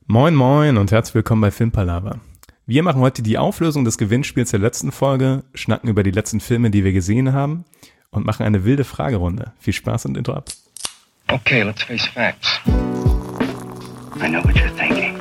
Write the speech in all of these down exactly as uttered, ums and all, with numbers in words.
Moin moin und herzlich willkommen bei Filmpalava. Wir machen heute die Auflösung des Gewinnspiels der letzten Folge, schnacken über die letzten Filme, die wir gesehen haben und machen eine wilde Fragerunde. Viel Spaß und Intro ab. Okay, let's face facts. I know what you're thinking.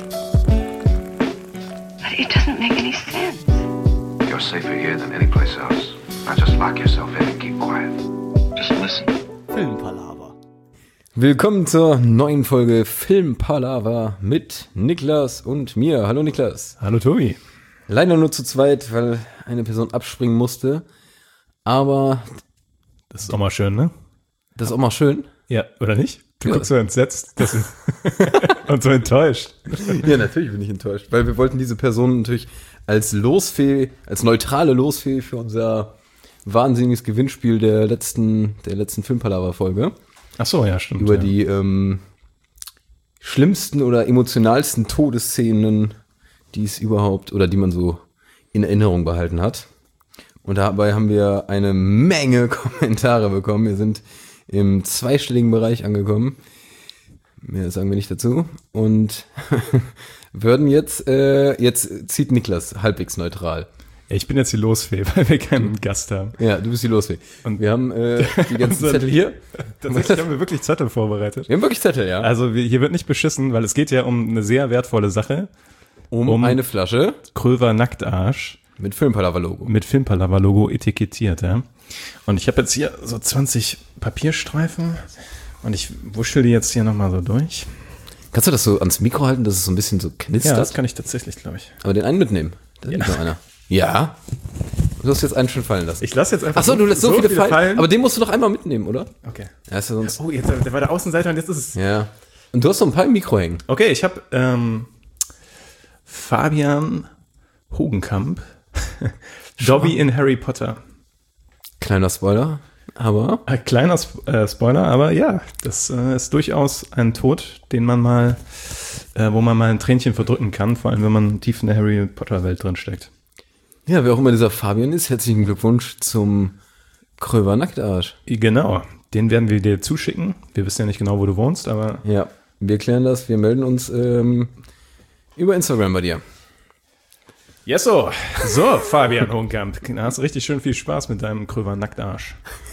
But it doesn't make any sense. You're safer here than any place else. Now just lock yourself in and keep quiet. Just listen. Filmpalava. Willkommen zur neuen Folge Filmpalava mit Niklas und mir. Hallo Niklas. Hallo Tobi. Leider nur zu zweit, weil eine Person abspringen musste. Aber das ist auch mal schön, ne? das ist auch mal schön. Ja, oder nicht? Du Ja. guckst so entsetzt das ist und so enttäuscht. Ja, natürlich bin ich enttäuscht, weil wir wollten diese Person natürlich als Losfee, als neutrale Losfee für unser wahnsinniges Gewinnspiel der letzten, der letzten Filmpalava-Folge. Ach so, ja, stimmt. Über ja. die ähm, schlimmsten oder emotionalsten Todesszenen, die es überhaupt oder die man so in Erinnerung behalten hat. Und dabei haben wir eine Menge Kommentare bekommen. Wir sind im zweistelligen Bereich angekommen. Mehr sagen wir nicht dazu. Und würden jetzt, äh, jetzt zieht Niklas halbwegs neutral. Ich bin jetzt die Losfee, weil wir keinen Gast haben. Ja, du bist die Losfee. Und wir haben äh, die ganzen unser- Zettel hier. Tatsächlich haben wir wirklich Zettel vorbereitet. Wir haben wirklich Zettel, ja. Also wir, hier wird nicht beschissen, weil es geht ja um eine sehr wertvolle Sache. Um, um- eine Flasche Kröver Nacktarsch mit Filmpalava-Logo. mit Filmpalava-Logo etikettiert, ja. Und ich habe jetzt hier so zwanzig Papierstreifen und ich wuschel die jetzt hier nochmal so durch. Kannst du das so ans Mikro halten, dass es so ein bisschen so knistert? Ja, das kann ich tatsächlich, glaube ich. Aber den einen mitnehmen. Da liegt noch einer. Ja. Du hast jetzt einen schon fallen lassen. Ich lasse jetzt einfach Achso, du lässt so, viele, fallen, fallen. Aber den musst du doch einmal mitnehmen, oder? Okay. Ja, ist ja sonst. Oh, jetzt der war der Außenseiter und jetzt ist es. Ja. Und du hast noch ein paar im Mikro hängen. Okay, ich habe ähm, Fabian Hogenkamp, Dobby in Harry Potter. Kleiner Spoiler, aber. Ein kleiner Sp- äh, Spoiler, aber ja, das äh, ist durchaus ein Tod, den man mal, äh, wo man mal ein Tränchen verdrücken kann, vor allem wenn man tief in der Harry Potter Welt drin steckt. Ja, wer auch immer dieser Fabian ist, herzlichen Glückwunsch zum Kröver Nacktarsch. Genau, den werden wir dir zuschicken. Wir wissen ja nicht genau, wo du wohnst, aber Ja, wir klären das. Wir melden uns ähm, über Instagram bei dir. yes, so. So, Fabian Hogenkamp, da hast du richtig schön viel Spaß mit deinem Kröver Nacktarsch.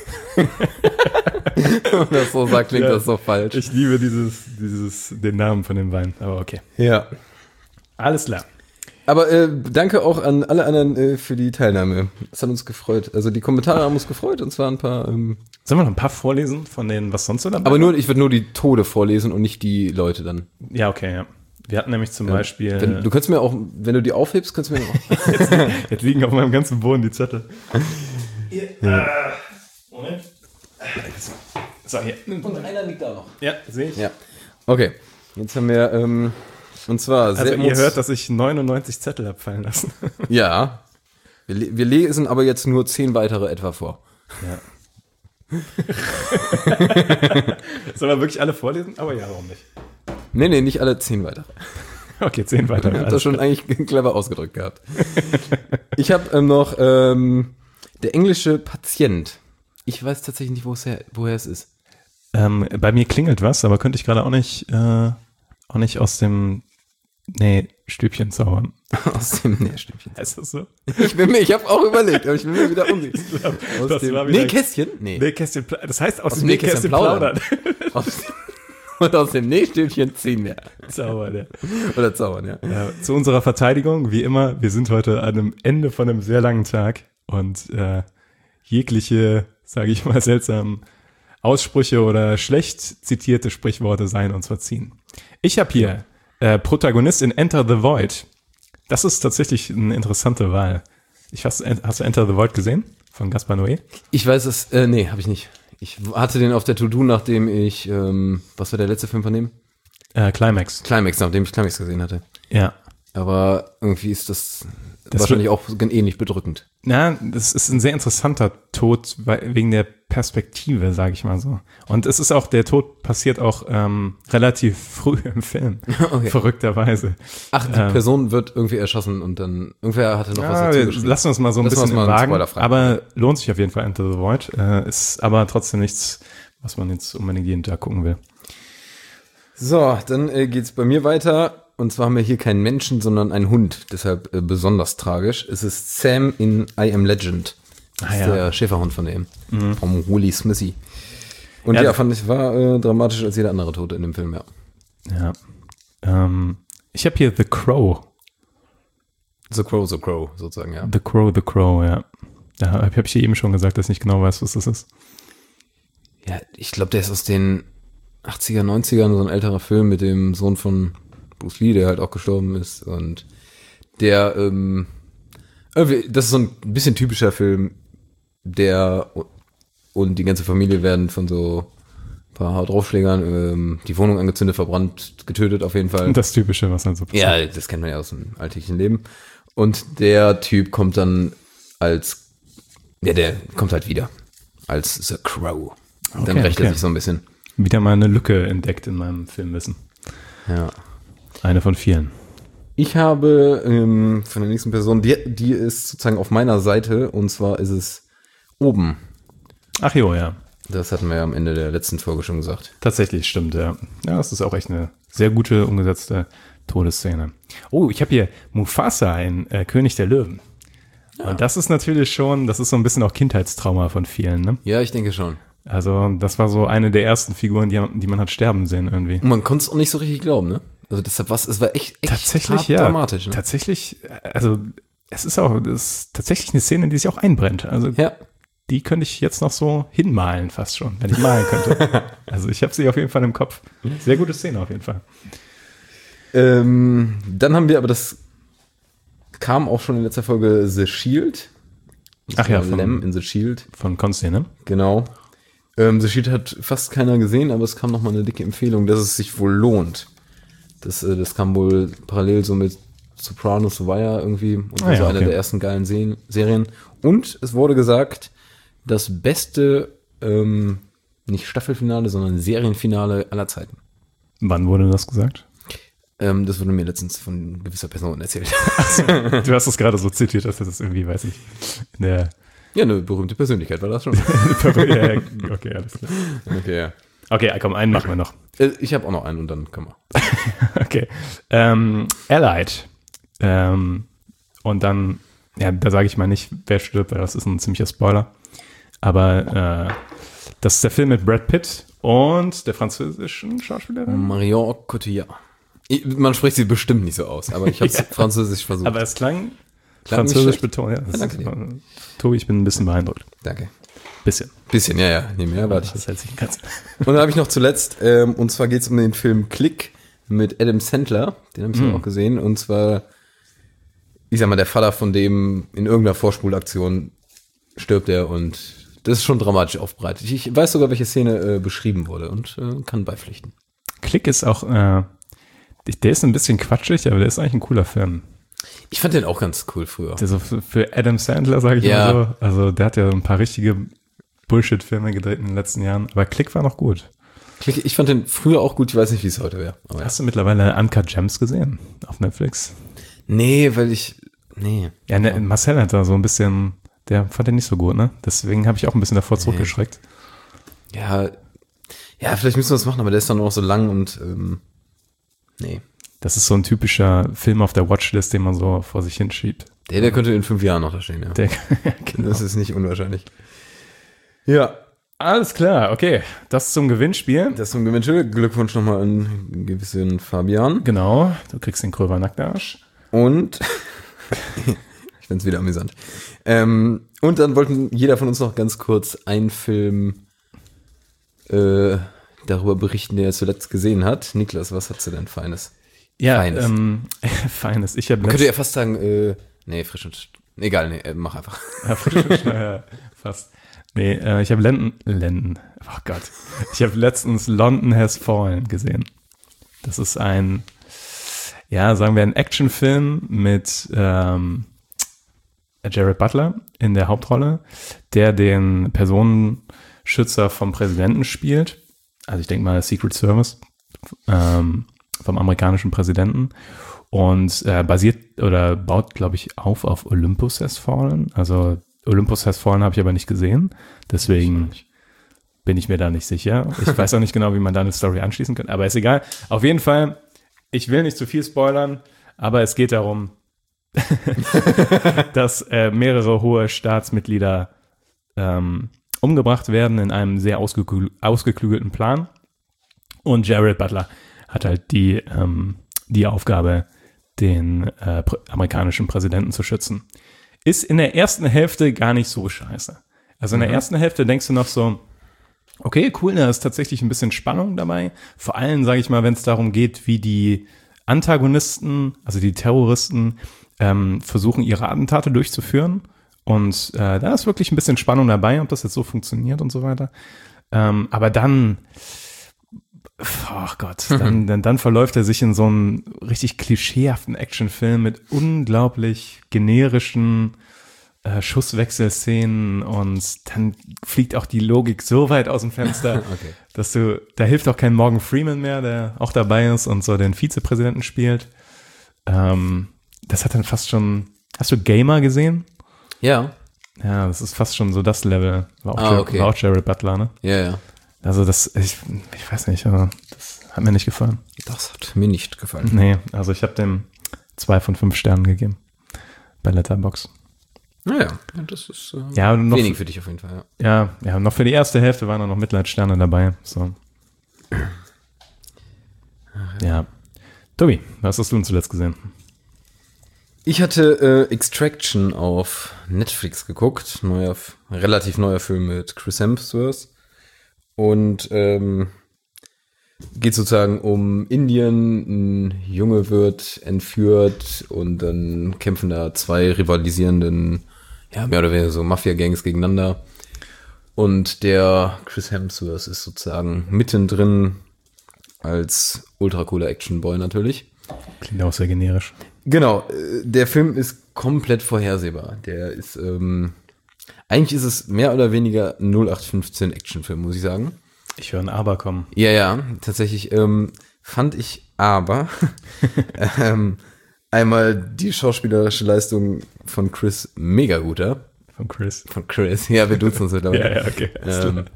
Wenn das so sagt, klingt Ja. das doch falsch. Ich liebe dieses, dieses, den Namen von dem Wein, aber okay. Ja. Alles klar. Aber äh, danke auch an alle anderen äh, für die Teilnahme. Das hat uns gefreut. Also die Kommentare haben uns gefreut und zwar ein paar. Ähm, Sollen wir noch ein paar vorlesen von denen, was sonst so dabei aber war? nur, ich würde nur die Tode vorlesen und nicht die Leute dann. Ja, okay, ja. Wir hatten nämlich zum Beispiel, Wenn, du kannst mir auch, wenn du die aufhebst, kannst du mir auch. jetzt liegen auf meinem ganzen Boden die Zettel. Hier, äh, Moment. So, hier. Und einer liegt da noch. Ja, sehe ich. Ja. Okay. Jetzt haben wir, ähm, und zwar Also sehr ihr emos- hört, dass ich neunundneunzig Zettel habe fallen lassen. Ja. Wir, le- wir lesen aber jetzt nur zehn weitere etwa vor. Ja. Sollen wir wirklich alle vorlesen? Aber ja, warum nicht? Nee, nee, nicht alle zehn weitere. Okay, zehn weiter. Ich hab das schon eigentlich clever ausgedrückt gehabt. Ich habe ähm, noch ähm, der englische Patient. Ich weiß tatsächlich nicht, woher, woher es ist. Ähm, bei mir klingelt was, aber könnte ich gerade auch nicht, äh, auch nicht aus dem, nee, Stübchen zaubern. Aus dem Nährstübchen. Heißt das so? Ich bin mir, ich habe auch überlegt, aber ich bin mir wieder unsicher. Aus das dem war wieder- Nähkästchen? Nee. Nähkästchen, pla- das heißt aus, Aus dem dem Nähkästchen Nähkästchen plaudern. Aus dem, und aus dem Nähstübchen ziehen wir. Zaubern, ja. Oder zaubern, ja. Ja, zu unserer Verteidigung, wie immer, wir sind heute an einem Ende von einem sehr langen Tag und äh, jegliche, sage ich mal, seltsamen Aussprüche oder schlecht zitierte Sprichworte seien uns verziehen. Ich habe hier äh, Protagonist in Enter the Void. Das ist tatsächlich eine interessante Wahl. Ich hast, hast du Enter the Void gesehen? Von Gaspar Noé? Ich weiß es, äh, nee, habe ich nicht. Ich hatte den auf der To-Do, nachdem ich, ähm, was war der letzte Film von dem? Äh, Climax. Climax, nachdem ich Climax gesehen hatte. Ja. Aber irgendwie ist das, Das wahrscheinlich auch ähnlich bedrückend. Na, das ist ein sehr interessanter Tod, weil, wegen der Perspektive, sage ich mal so. Und es ist auch, der Tod passiert auch ähm, relativ früh im Film, Okay. verrückterweise. Ach, die Ähm, Person wird irgendwie erschossen und dann, irgendwer hatte noch was Ja, dazu wir geschrieben. lassen uns mal so ein Lassen wir bisschen uns im mal einen Wagen, Spoiler fragen. aber lohnt sich auf jeden Fall Enter the Void. Äh, ist aber trotzdem nichts, was man jetzt unbedingt jeden Tag gucken will. So, dann äh, geht's bei mir weiter. und zwar haben wir hier keinen Menschen, sondern einen Hund. Deshalb äh, besonders tragisch. Es ist Sam in I Am Legend. Das Ah, ist ja. der Schäferhund von dem. Vom Willie Smithy. Und Ja, ja, das- fand ich, war äh, dramatisch als jeder andere Tote in dem Film, ja. Ja. Ähm, ich habe hier The Crow. The Crow, The Crow, sozusagen, ja. The Crow, The Crow, ja. Da habe hab ich hier eben schon gesagt, dass ich nicht genau weiß, was das ist. Ja, ich glaube, der ist aus den achtziger, neunzigern, so ein älterer Film mit dem Sohn von Bruce Lee, der halt auch gestorben ist. Und der, ähm, irgendwie, das ist so ein bisschen typischer Film, der und die ganze Familie werden von so ein paar Haut-Draufschlägern, ähm, die Wohnung angezündet, verbrannt, getötet auf jeden Fall. Das Typische, was halt so passiert. Ja, das kennt man ja aus dem alltäglichen Leben. Und der Typ kommt dann als, ja, der kommt halt wieder als The Crow. Und dann Okay, rächt okay. er sich so ein bisschen. Wieder mal eine Lücke entdeckt in meinem Filmwissen. Ja. Eine von vielen. Ich habe ähm, von der nächsten Person, die, die ist sozusagen auf meiner Seite, und zwar ist es Oben. Ach jo, ja. Das hatten wir ja am Ende der letzten Folge schon gesagt. Tatsächlich, stimmt, ja. Ja, das ist auch echt eine sehr gute, umgesetzte Todesszene. Oh, ich habe hier Mufasa, ein äh, König der Löwen. Und das ist natürlich schon, das ist so ein bisschen auch Kindheitstrauma von vielen, ne? Ja, ich denke schon. Also das war so eine der ersten Figuren, die, die man hat sterben sehen irgendwie. Und man konnte es auch nicht so richtig glauben, ne? Also deshalb was, es war echt, echt Tatsächlich, hart ja. dramatisch, ne? Tatsächlich, also es ist auch, das ist tatsächlich eine Szene, die sich auch einbrennt. Also Ja. die könnte ich jetzt noch so hinmalen fast schon, wenn ich malen könnte. Also ich habe sie auf jeden Fall im Kopf. Sehr gute Szene auf jeden Fall. Ähm, dann haben wir aber das kam auch schon in letzter Folge The Shield. Das Ach ja, war von- Lem in The Shield. Von Consti, ne? Genau. Ähm, The Shield hat fast keiner gesehen, aber es kam noch mal eine dicke Empfehlung, dass es sich wohl lohnt. Das, äh, das kam wohl parallel so mit Sopranos, The Wire irgendwie und Ah war ja, so eine okay. der ersten geilen Se- Serien. Und es wurde gesagt, das beste ähm, nicht Staffelfinale, sondern Serienfinale aller Zeiten. Wann wurde das gesagt? Ähm, das wurde mir letztens von gewisser Person erzählt. Du hast es gerade so zitiert, dass das irgendwie, weiß ich, in der Ja, eine berühmte Persönlichkeit war das schon. ja, ja, okay, alles klar. Okay, ja. Okay, komm, einen machen wir noch. Äh, Ich habe auch noch einen und dann können wir. Okay. Ähm, Allied. Ähm, und dann, ja, da sage ich mal nicht, wer stirbt, weil das ist ein ziemlicher Spoiler. Aber äh, das ist der Film mit Brad Pitt und der französischen Schauspielerin. Marion Cotillard. Ich, man spricht sie bestimmt nicht so aus, aber ich habe es Ja. französisch versucht. Aber es klang Klang nicht französisch schlecht. betont. Ja, das danke ist, Tobi, ich bin ein bisschen beeindruckt. Danke. Bisschen. Bisschen, ja, ja. Nee, mehr warte ich. Das hält sich ganz. Und dann habe ich noch zuletzt, ähm, und zwar geht es um den Film Click mit Adam Sandler. Den habe ich Mhm. auch gesehen. Und zwar, ich sag mal, der Vater von dem in irgendeiner Vorspulaktion stirbt er und das ist schon dramatisch aufbereitet. Ich weiß sogar, welche Szene äh, beschrieben wurde und äh, kann beipflichten. Klick ist auch, äh, der ist ein bisschen quatschig, aber der ist eigentlich ein cooler Film. Ich fand den auch ganz cool früher. Also für, für Adam Sandler, sage ich Ja. mal so. Also der hat ja ein paar richtige Bullshit-Filme gedreht in den letzten Jahren. Aber Klick war noch gut. Click, ich fand den früher auch gut. Ich weiß nicht, wie es heute wäre. Aber ja. Hast du mittlerweile Uncut Gems gesehen auf Netflix? Nee, weil ich, nee. Ja, ne, Marcel hat da so ein bisschen, der fand den nicht so gut, ne? Deswegen habe ich auch ein bisschen davor zurückgeschreckt. Ja, ja, vielleicht müssen wir das machen, aber der ist dann auch so lang und, ähm, nee. Das ist so ein typischer Film auf der Watchlist, den man so vor sich hinschiebt. Der, der könnte in fünf Jahren noch da stehen, ja. Der, genau. Das ist nicht unwahrscheinlich. Ja, Alles klar, okay. Das zum Gewinnspiel. das zum Gewinnspiel. Glückwunsch nochmal an gewissen Fabian. Genau, du kriegst den Kröver Nacktarsch. Und ich find's wieder amüsant. Ähm, und dann wollten jeder von uns noch ganz kurz einen Film äh, darüber berichten, der er zuletzt gesehen hat. Niklas, was hast du denn Feines? Ja, Feines. ähm, Feines. Ich habe Man könnte ja fast sagen, äh, nee, frisch und, egal, nee, äh, mach einfach. Ja, frisch und schnell, fast. Nee, äh, ich habe London, London, oh Gott. Ich habe letztens London Has Fallen gesehen. Das ist ein, ja, sagen wir ein Actionfilm mit ähm, Jared Butler in der Hauptrolle, der den Personenschützer vom Präsidenten spielt. Also ich denke mal Secret Service ähm, vom amerikanischen Präsidenten. Und äh, basiert oder baut, glaube ich, auf auf Olympus Has Fallen. Also Olympus Has Fallen habe ich aber nicht gesehen. Deswegen bin ich mir da nicht sicher. Ich weiß auch nicht genau, wie man da eine Story anschließen kann. Aber ist egal. Auf jeden Fall, ich will nicht zu viel spoilern, aber es geht darum, dass äh, mehrere hohe Staatsmitglieder ähm, umgebracht werden in einem sehr ausgeklü- ausgeklügelten Plan. Und Jared Butler hat halt die, ähm, die Aufgabe, den äh, pr- amerikanischen Präsidenten zu schützen. Ist in der ersten Hälfte gar nicht so scheiße. Also in der ersten Hälfte denkst du noch so, okay, cool, da ist tatsächlich ein bisschen Spannung dabei. Vor allem, sage ich mal, wenn es darum geht, wie die Antagonisten, also die Terroristen, ähm, versuchen, ihre Attentate durchzuführen. Und äh, da ist wirklich ein bisschen Spannung dabei, ob das jetzt so funktioniert und so weiter. Ähm, aber dann, oh Gott, dann, dann, dann verläuft er sich in so einen richtig klischeehaften Actionfilm mit unglaublich generischen äh, Schusswechselszenen und dann fliegt auch die Logik so weit aus dem Fenster, Okay. dass du, da hilft auch kein Morgan Freeman mehr, der auch dabei ist und so den Vizepräsidenten spielt. Ähm, das hat dann fast schon, hast du Gamer gesehen? Ja. Ja, das ist fast schon so das Level. War auch, Ah, Jared, okay. war auch Jared Butler, ne? Ja, ja. Also das, ich, ich weiß nicht, aber das hat mir nicht gefallen. Das hat mir nicht gefallen. Nee, also ich habe dem zwei von fünf Sternen gegeben bei Letterboxd. Naja, das ist äh, Ja, noch, wenig für dich auf jeden Fall, ja. ja, ja, noch für die erste Hälfte waren da noch Mitleidssterne dabei. So. Ja. Tobi, was hast du denn zuletzt gesehen? Ich hatte äh, Extraction auf Netflix geguckt, neuer, relativ neuer Film mit Chris Hemsworth und ähm, geht sozusagen um Indien, ein Junge wird entführt und dann kämpfen da zwei rivalisierenden, ja mehr oder weniger so Mafia-Gangs gegeneinander und der Chris Hemsworth ist sozusagen mittendrin als ultra cooler Action-Boy natürlich. Klingt auch sehr generisch. Genau, äh, der Film ist komplett vorhersehbar. Der ist, ähm, eigentlich ist es mehr oder weniger ein null acht fünfzehn Actionfilm, muss ich sagen. Ich höre ein Aber kommen. Ja, ja, tatsächlich ähm, fand ich aber ähm, einmal die schauspielerische Leistung von Chris mega guter. Von Chris. Von Chris, ja, wir duzen uns mittlerweile. Ja, ja, okay. Ähm,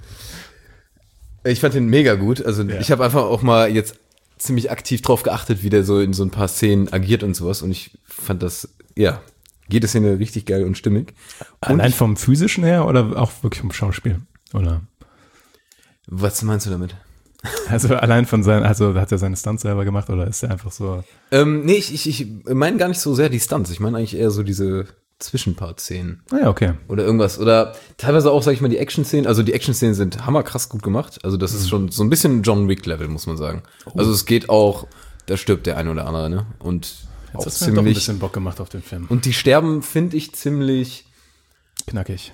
ich fand den mega gut. Also Ja. ich habe einfach auch mal jetzt ziemlich aktiv drauf geachtet, wie der so in so ein paar Szenen agiert und sowas. Und ich fand das, ja, jede Szene richtig geil und stimmig. Und Allein ich, vom physischen her oder auch wirklich vom Schauspiel? Oder? was meinst du damit? Also allein von seinen, also hat er seine Stunts selber gemacht oder ist er einfach so? Ähm, nee, ich, ich, ich meine gar nicht so sehr die Stunts. Ich meine eigentlich eher so diese Zwischenpart-Szenen. Ah ja, okay. Oder irgendwas. Oder teilweise auch, sag ich mal, die Action-Szenen. Also die Action-Szenen sind hammerkrass gut gemacht. Also das ist schon so ein bisschen John Wick-Level, muss man sagen. Also es geht auch, da stirbt der eine oder andere, ne? Und auch Jetzt hast du mir doch ein ziemlich. bisschen Bock gemacht auf den Film. Und die sterben, finde ich, ziemlich. Knackig.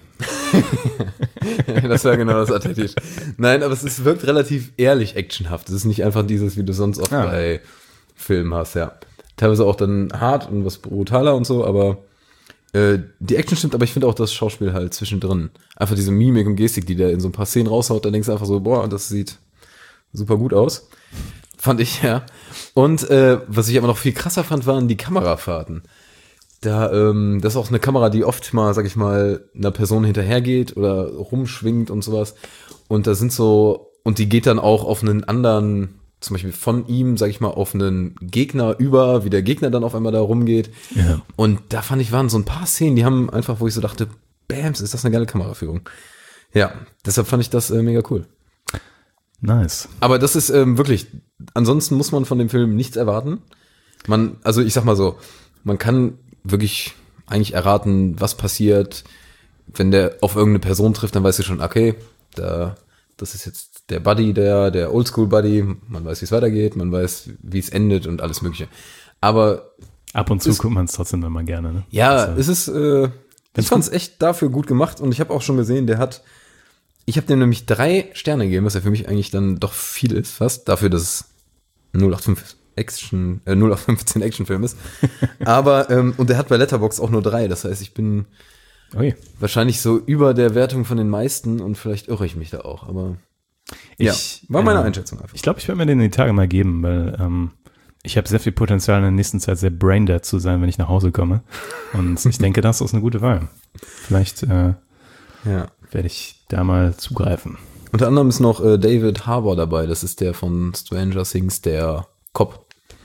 Das war genau das Adjektiv. Nein, aber es ist, wirkt relativ ehrlich actionhaft. Es ist nicht einfach dieses, wie du sonst oft Ja. bei Filmen hast, ja. Teilweise auch dann hart und was brutaler und so, aber äh, die Action stimmt, aber ich finde auch das Schauspiel halt zwischendrin. Einfach diese Mimik und Gestik, die der in so ein paar Szenen raushaut, da denkst du einfach so, boah, das sieht super gut aus. Fand ich, ja. Und äh, was ich aber noch viel krasser fand, waren die Kamerafahrten. Da, ähm, das ist auch eine Kamera, die oft mal, sag ich mal, einer Person hinterhergeht oder rumschwingt und sowas. Und da sind so, und die geht dann auch auf einen anderen, zum Beispiel von ihm, sag ich mal, auf einen Gegner über, wie der Gegner dann auf einmal da rumgeht. Ja. Und da fand ich, waren so ein paar Szenen, die haben einfach, wo ich so dachte, bams, ist das eine geile Kameraführung. Ja, deshalb fand ich das äh, mega cool. Nice. Aber das ist ähm, wirklich, ansonsten muss man von dem Film nichts erwarten. Man, also ich sag mal so, man kann wirklich eigentlich erraten, was passiert. Wenn der auf irgendeine Person trifft, dann weißt du schon, okay, da, das ist jetzt der Buddy, der, der Oldschool-Buddy. Man weiß, wie es weitergeht, man weiß, wie es endet und alles Mögliche. Aber Ab und zu Ist- guckt man es trotzdem immer gerne, ne? ja, Also, es ist, äh, ich fand's echt dafür gut gemacht und ich habe auch schon gesehen, der hat, ich habe dem nämlich drei Sterne gegeben, was ja für mich eigentlich dann doch viel ist, fast, dafür, dass es null acht fünf Action, äh, null acht fünfzehn Actionfilm ist. Aber, ähm, und der hat bei Letterboxd auch nur drei, das heißt, ich bin Ui. wahrscheinlich so über der Wertung von den meisten und vielleicht irre ich mich da auch, aber ja, Ich, war meine äh, Einschätzung einfach. Ich glaube, ich werde mir den die Tage mal geben, weil ähm, ich habe sehr viel Potenzial in der nächsten Zeit sehr braindead zu sein, wenn ich nach Hause komme. Und ich denke, das ist eine gute Wahl. Vielleicht äh, Ja. werde ich da mal zugreifen. Unter anderem ist noch äh, David Harbour dabei, das ist der von Stranger Things, der Cop.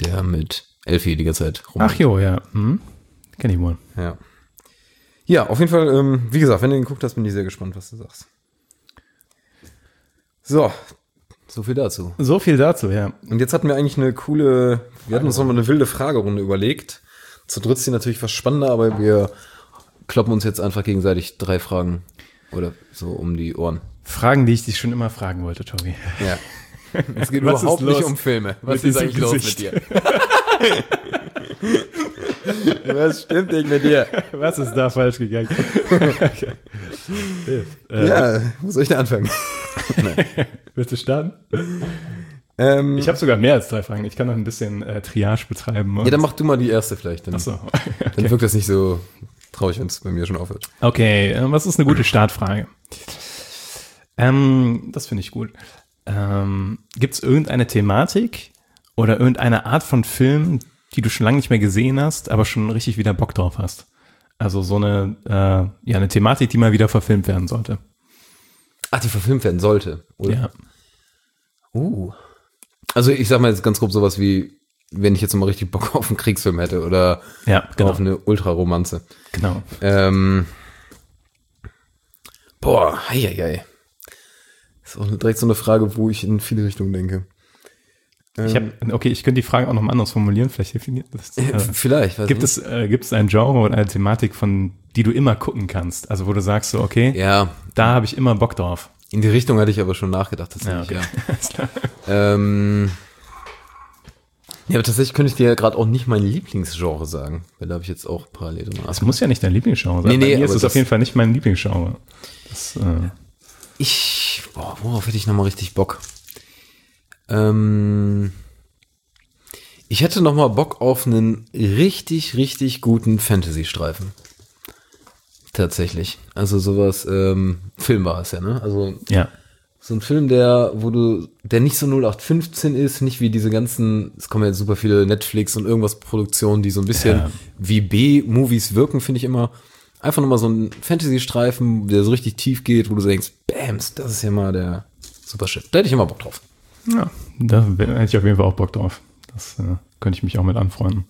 Der mit Elfie die ganze Zeit rum. Ach jo, ja. Hm. Kenn ich wohl. Ja. Ja, auf jeden Fall, ähm, wie gesagt, wenn du den geguckt hast, bin ich sehr gespannt, was du sagst. So, so viel dazu. So viel dazu, ja. Und jetzt hatten wir eigentlich eine coole, wir hatten uns nochmal eine wilde Fragerunde überlegt. Zu dritt ist die natürlich was spannender, aber wir kloppen uns jetzt einfach gegenseitig drei Fragen oder so um die Ohren. Fragen, die ich dich schon immer fragen wollte, Tobi. Ja. Es geht Was überhaupt ist los nicht um Filme. Was mit ist eigentlich diesem los Gesicht? mit dir? Was stimmt nicht mit dir? Was ist da falsch gegangen? Okay. äh, Ja, wo soll ich denn anfangen? Willst du starten? Ähm, Ich habe sogar mehr als drei Fragen. Ich kann noch ein bisschen äh, Triage betreiben. ja, dann mach du mal die erste vielleicht. Dann, Achso. dann wirkt das nicht so traurig, wenn es bei mir schon aufhört. Okay, äh, was ist eine gute Startfrage? Ähm, das finde ich gut. Ähm, Gibt es irgendeine Thematik oder irgendeine Art von Film, die du schon lange nicht mehr gesehen hast, aber schon richtig wieder Bock drauf hast? Also so eine, äh, ja, eine Thematik, die mal wieder verfilmt werden sollte. Ach, die verfilmt werden sollte, oder? Ja. Uh. Also ich sag mal jetzt ganz grob sowas wie, wenn ich jetzt mal richtig Bock auf einen Kriegsfilm hätte oder Ja, genau. auf eine Ultraromanze. Genau. Ähm, boah, hei, hei, hei. Ist auch direkt so eine Frage, wo ich in viele Richtungen denke. Ich hab, okay, ich könnte die Frage auch noch mal anders formulieren. Vielleicht hilft Ihnen das. Äh, Äh, Vielleicht, weiß gibt nicht. es, äh, gibt es ein Genre oder eine Thematik, von die du immer gucken kannst? Also wo du sagst so, okay, Ja, da habe ich immer Bock drauf. in die Richtung hatte ich aber schon nachgedacht. Tatsächlich, Ja, okay. Alles klar. ja. Ähm, ja, aber tatsächlich könnte ich dir ja gerade auch nicht mein Lieblingsgenre sagen, weil da habe ich jetzt auch parallel drüber Das muss ja nicht dein Lieblingsgenre sein. Nee, nee, Bei mir ist aber es das- auf jeden Fall nicht mein Lieblingsgenre. Das, äh, Ich, boah, worauf hätte ich nochmal richtig Bock? Ähm, ich hätte nochmal Bock auf einen richtig, richtig guten Fantasy-Streifen. Tatsächlich. Also sowas, ähm, Film war es ja, ne? Also ja. so ein Film, der, wo du, der nicht so null acht fünfzehn ist, nicht wie diese ganzen, es kommen ja super viele Netflix und irgendwas Produktionen, die so ein bisschen Ja. wie B-Movies wirken, finde ich immer. Einfach nochmal so ein Fantasy-Streifen, der so richtig tief geht, wo du denkst, bams, das ist ja mal der super Shit. Da hätte ich immer Bock drauf. Ja, da hätte ich auf jeden Fall auch Bock drauf. Das äh, könnte ich mich auch mit anfreunden.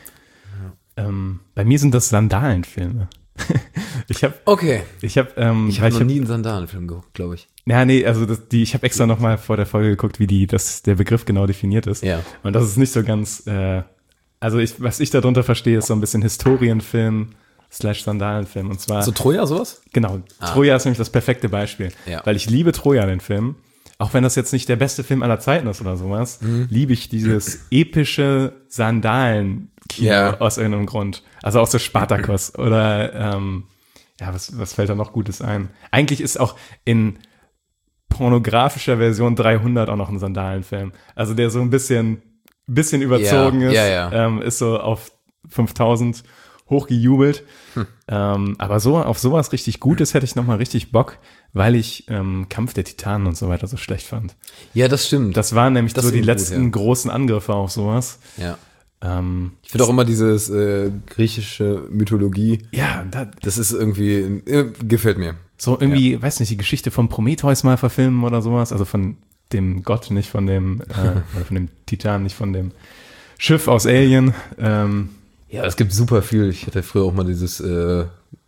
Ja. Ähm, bei mir sind das Sandalenfilme. ich habe, Okay. ich habe, ähm, Ich weil habe noch hab- nie einen Sandalenfilm geguckt, glaube ich. Ja, nee, also das, die, ich habe extra noch mal vor der Folge geguckt, wie die, das, der Begriff genau definiert ist. Ja. Und das ist nicht so ganz, äh, also ich, was ich darunter verstehe, ist so ein bisschen Historienfilm slash Sandalenfilm. Und zwar, So Troja, sowas? genau, Troja ist nämlich das perfekte Beispiel. Ja. Weil ich liebe Troja, den Film. Auch wenn das jetzt nicht der beste Film aller Zeiten ist oder sowas, liebe ich dieses epische Sandalen-Kino Ja. aus irgendeinem Grund. Also auch so Spartacus oder, ähm, ja, was, was fällt da noch Gutes ein? Eigentlich ist auch in pornografischer Version dreihundert auch noch ein Sandalenfilm. Also der so ein bisschen, bisschen überzogen Ja, ist, ja, ja. Ähm, ist so auf fünftausend hochgejubelt. Hm. Ähm, aber so auf sowas richtig Gutes hätte ich nochmal richtig Bock, weil ich ähm, Kampf der Titanen und so weiter so schlecht fand. Ja, das stimmt. Das waren nämlich Das so die ist gut, letzten ja. großen Angriffe auf sowas. ja. Ähm, Ich finde auch immer dieses äh, griechische Mythologie, ja, da, das ist irgendwie, äh, gefällt mir. so irgendwie, weiß nicht, die Geschichte von Prometheus mal verfilmen oder sowas, also von dem Gott, nicht von dem, äh, oder von dem Titan, nicht von dem Schiff aus Alien. Ähm, Ja, es gibt super viel. Ich hatte früher auch mal dieses äh,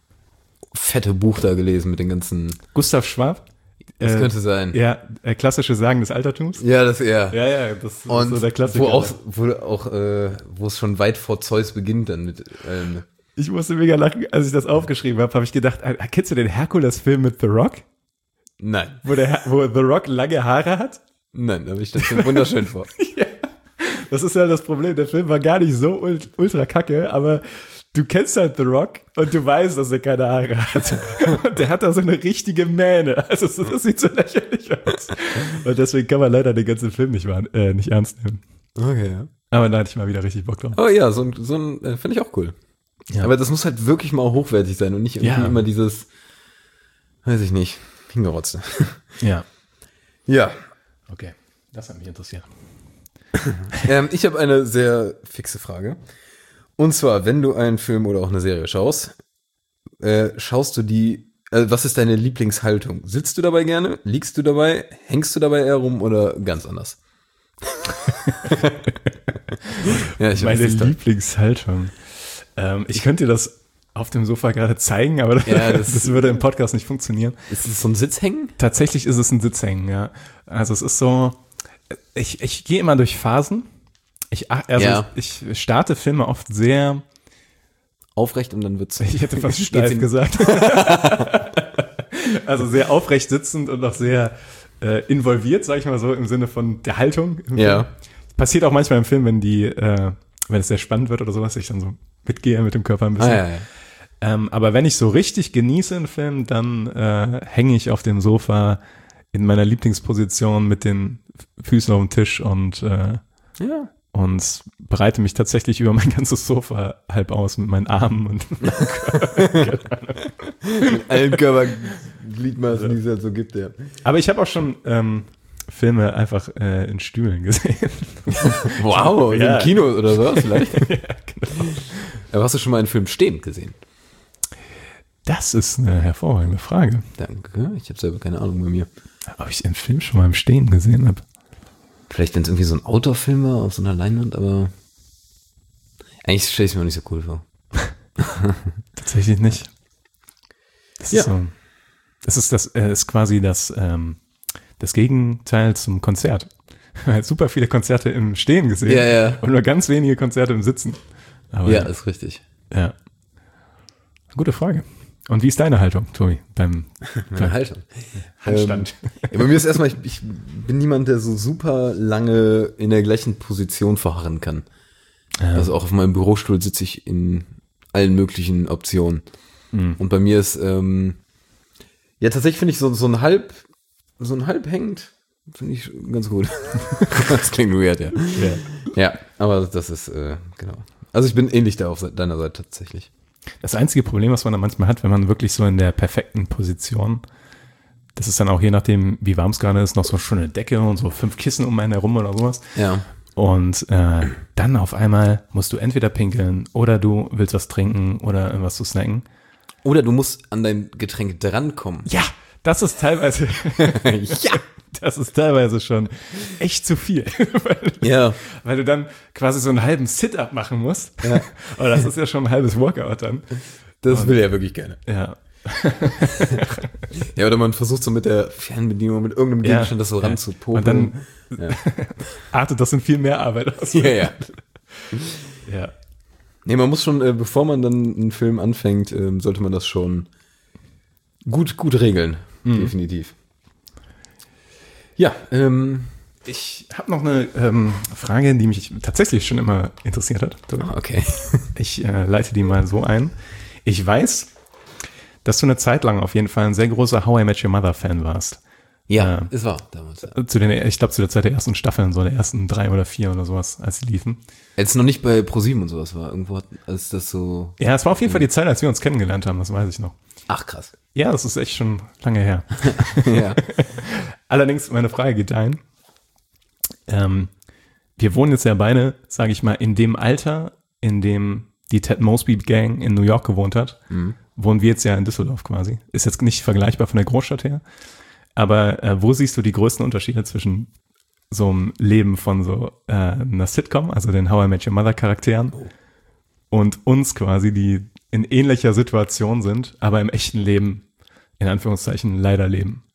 fette Buch da gelesen mit den ganzen. Gustav Schwab. Das äh, könnte sein. Ja, äh, klassische Sagen des Altertums. Ja, das eher. Ja, ja, das Und ist so der Klassiker. wo auch, wo auch, äh, wo es schon weit vor Zeus beginnt dann mit. Ähm, Ich musste mega lachen, als ich das aufgeschrieben habe, habe ich gedacht, äh, kennst du den Herkules-Film mit The Rock? nein, Wo, der, wo The Rock lange Haare hat? nein, da habe ich das schon wunderschön vor. Das ist ja das Problem, der Film war gar nicht so ult- ultra kacke, aber du kennst halt The Rock und du weißt, dass er keine Haare hat. Und der hat da so eine richtige Mähne. Also so- das sieht so lächerlich aus. Und deswegen kann man leider den ganzen Film nicht, wahr- äh, nicht ernst nehmen. Okay, ja. Aber da hatte ich mal wieder richtig Bock drauf. Oh ja, so ein, so ein äh, finde ich auch cool. Ja. Aber das muss halt wirklich mal hochwertig sein und nicht irgendwie Ja. immer dieses, weiß ich nicht, Hingerotze. Ja. Ja. Okay. Das hat mich interessiert. Ähm, ich habe eine sehr fixe Frage. Und zwar, wenn du einen Film oder auch eine Serie schaust, äh, schaust du die, äh, was ist deine Lieblingshaltung? Sitzt du dabei gerne? Liegst du dabei? Hängst du dabei eher rum oder ganz anders? Ja, ich Meine weiß, das Lieblingshaltung. Ähm, ich könnte dir das auf dem Sofa gerade zeigen, aber Ja, das, das- das würde im Podcast nicht funktionieren. ist es so ein Sitzhängen? Tatsächlich ist es ein Sitzhängen, ja. Also es ist so, ich, ich gehe immer durch Phasen. Ich, ach- also Ja. ich starte Filme oft sehr, Aufrecht und dann wird's. ich hätte fast Geht's steif in- gesagt. Also sehr aufrecht sitzend und auch sehr äh, involviert, sag ich mal so, im Sinne von der Haltung. im Ja. Film. Passiert auch manchmal im Film, wenn die, äh, wenn es sehr spannend wird oder sowas, ich dann so mitgehe mit dem Körper ein bisschen. Ah, ja, ja. Ähm, aber wenn ich so richtig genieße einen Film, dann äh, hänge ich auf dem Sofa in meiner Lieblingsposition mit den Füßen auf dem Tisch und, äh, Ja. und breite mich tatsächlich über mein ganzes Sofa halb aus mit meinen Armen. Und Allen Körpergliedmaßen, die es halt so gibt, ja. aber ich habe auch schon ähm, Filme einfach äh, in Stühlen gesehen. Wow, Ja. im Kino oder so vielleicht. Ja, genau. Aber hast du schon mal einen Film stehend gesehen? Das ist eine hervorragende Frage. Danke, ich habe selber keine Ahnung bei mir. Ob ich einen Film schon mal im Stehen gesehen habe. Vielleicht, wenn es irgendwie so ein Outdoor-Film war auf so einer Leinwand, aber eigentlich stelle ich es mir auch nicht so cool vor. Tatsächlich nicht. Das Ja. ist so. Das ist das, äh, ist quasi das, ähm, das Gegenteil zum Konzert. Halt super viele Konzerte im Stehen gesehen. Ja, ja. Und nur ganz wenige Konzerte im Sitzen. Aber, Ja, ist richtig. ja. Gute Frage. Und wie ist deine Haltung, Tobi, beim, Meine beim Haltung. Handstand? Ähm, ja, bei mir ist erstmal, ich, ich bin niemand, der so super lange in der gleichen Position verharren kann. Also auch auf meinem Bürostuhl sitze ich in allen möglichen Optionen. Mhm. Und bei mir ist, ähm, ja, tatsächlich finde ich so, so ein halb, so ein halb hängend, finde ich ganz gut. Das klingt weird, ja. Ja. Ja, aber das ist, äh, genau. Also ich bin ähnlich da auf se- deiner Seite tatsächlich. Das einzige Problem, was man da manchmal hat, wenn man wirklich so in der perfekten Position, das ist dann auch je nachdem, wie warm es gerade ist, noch so eine schöne Decke und so fünf Kissen um einen herum oder sowas. Ja. Und äh, dann auf einmal musst du entweder pinkeln oder du willst was trinken oder irgendwas zu snacken. Oder du musst an dein Getränk drankommen. Ja, das ist teilweise, Ja. das ist teilweise schon echt zu viel. weil, Ja. weil du dann quasi so einen halben Sit-Up machen musst. Ja. Und das ist ja schon ein halbes Workout dann. Das will er wirklich gerne. Ja. Ja, oder man versucht so mit der Fernbedienung, mit irgendeinem Ja. Gegenstand das so Ja. ranzupopeln. Und dann Ja. artet das in viel mehr Arbeit aus. Ja, ja. Ja. Nee, man muss schon, äh, bevor man dann einen Film anfängt, ähm, sollte man das schon gut, gut regeln. Definitiv. Ja, ähm, Ich habe noch eine ähm, Frage, die mich tatsächlich schon immer interessiert hat. okay. Ich äh, leite die mal so ein. Ich weiß, dass du eine Zeit lang auf jeden Fall ein sehr großer How I Met Your Mother Fan warst. Ja, Ja. es war damals. Ja. Zu den, ich glaube, zu der Zeit der ersten Staffeln, so der ersten drei oder vier oder sowas, als sie liefen. Als noch nicht bei ProSieben und sowas war, irgendwo hat, als das so. Ja, es war auf jeden Fall die Zeit, als wir uns kennengelernt haben, das weiß ich noch. Ach, krass. Ja, das ist echt schon lange her. Ja. Allerdings, meine Frage geht ein. Ähm, wir wohnen jetzt ja beide, sage ich mal, in dem Alter, in dem die Ted Mosby Gang in New York gewohnt hat, wohnen wir jetzt ja in Düsseldorf quasi. Ist jetzt nicht vergleichbar von der Großstadt her. Aber äh, wo siehst du die größten Unterschiede zwischen so einem Leben von so äh, einer Sitcom, also den How I Met Your Mother Charakteren, und uns quasi, die in ähnlicher Situation sind, aber im echten Leben, in Anführungszeichen, leider leben?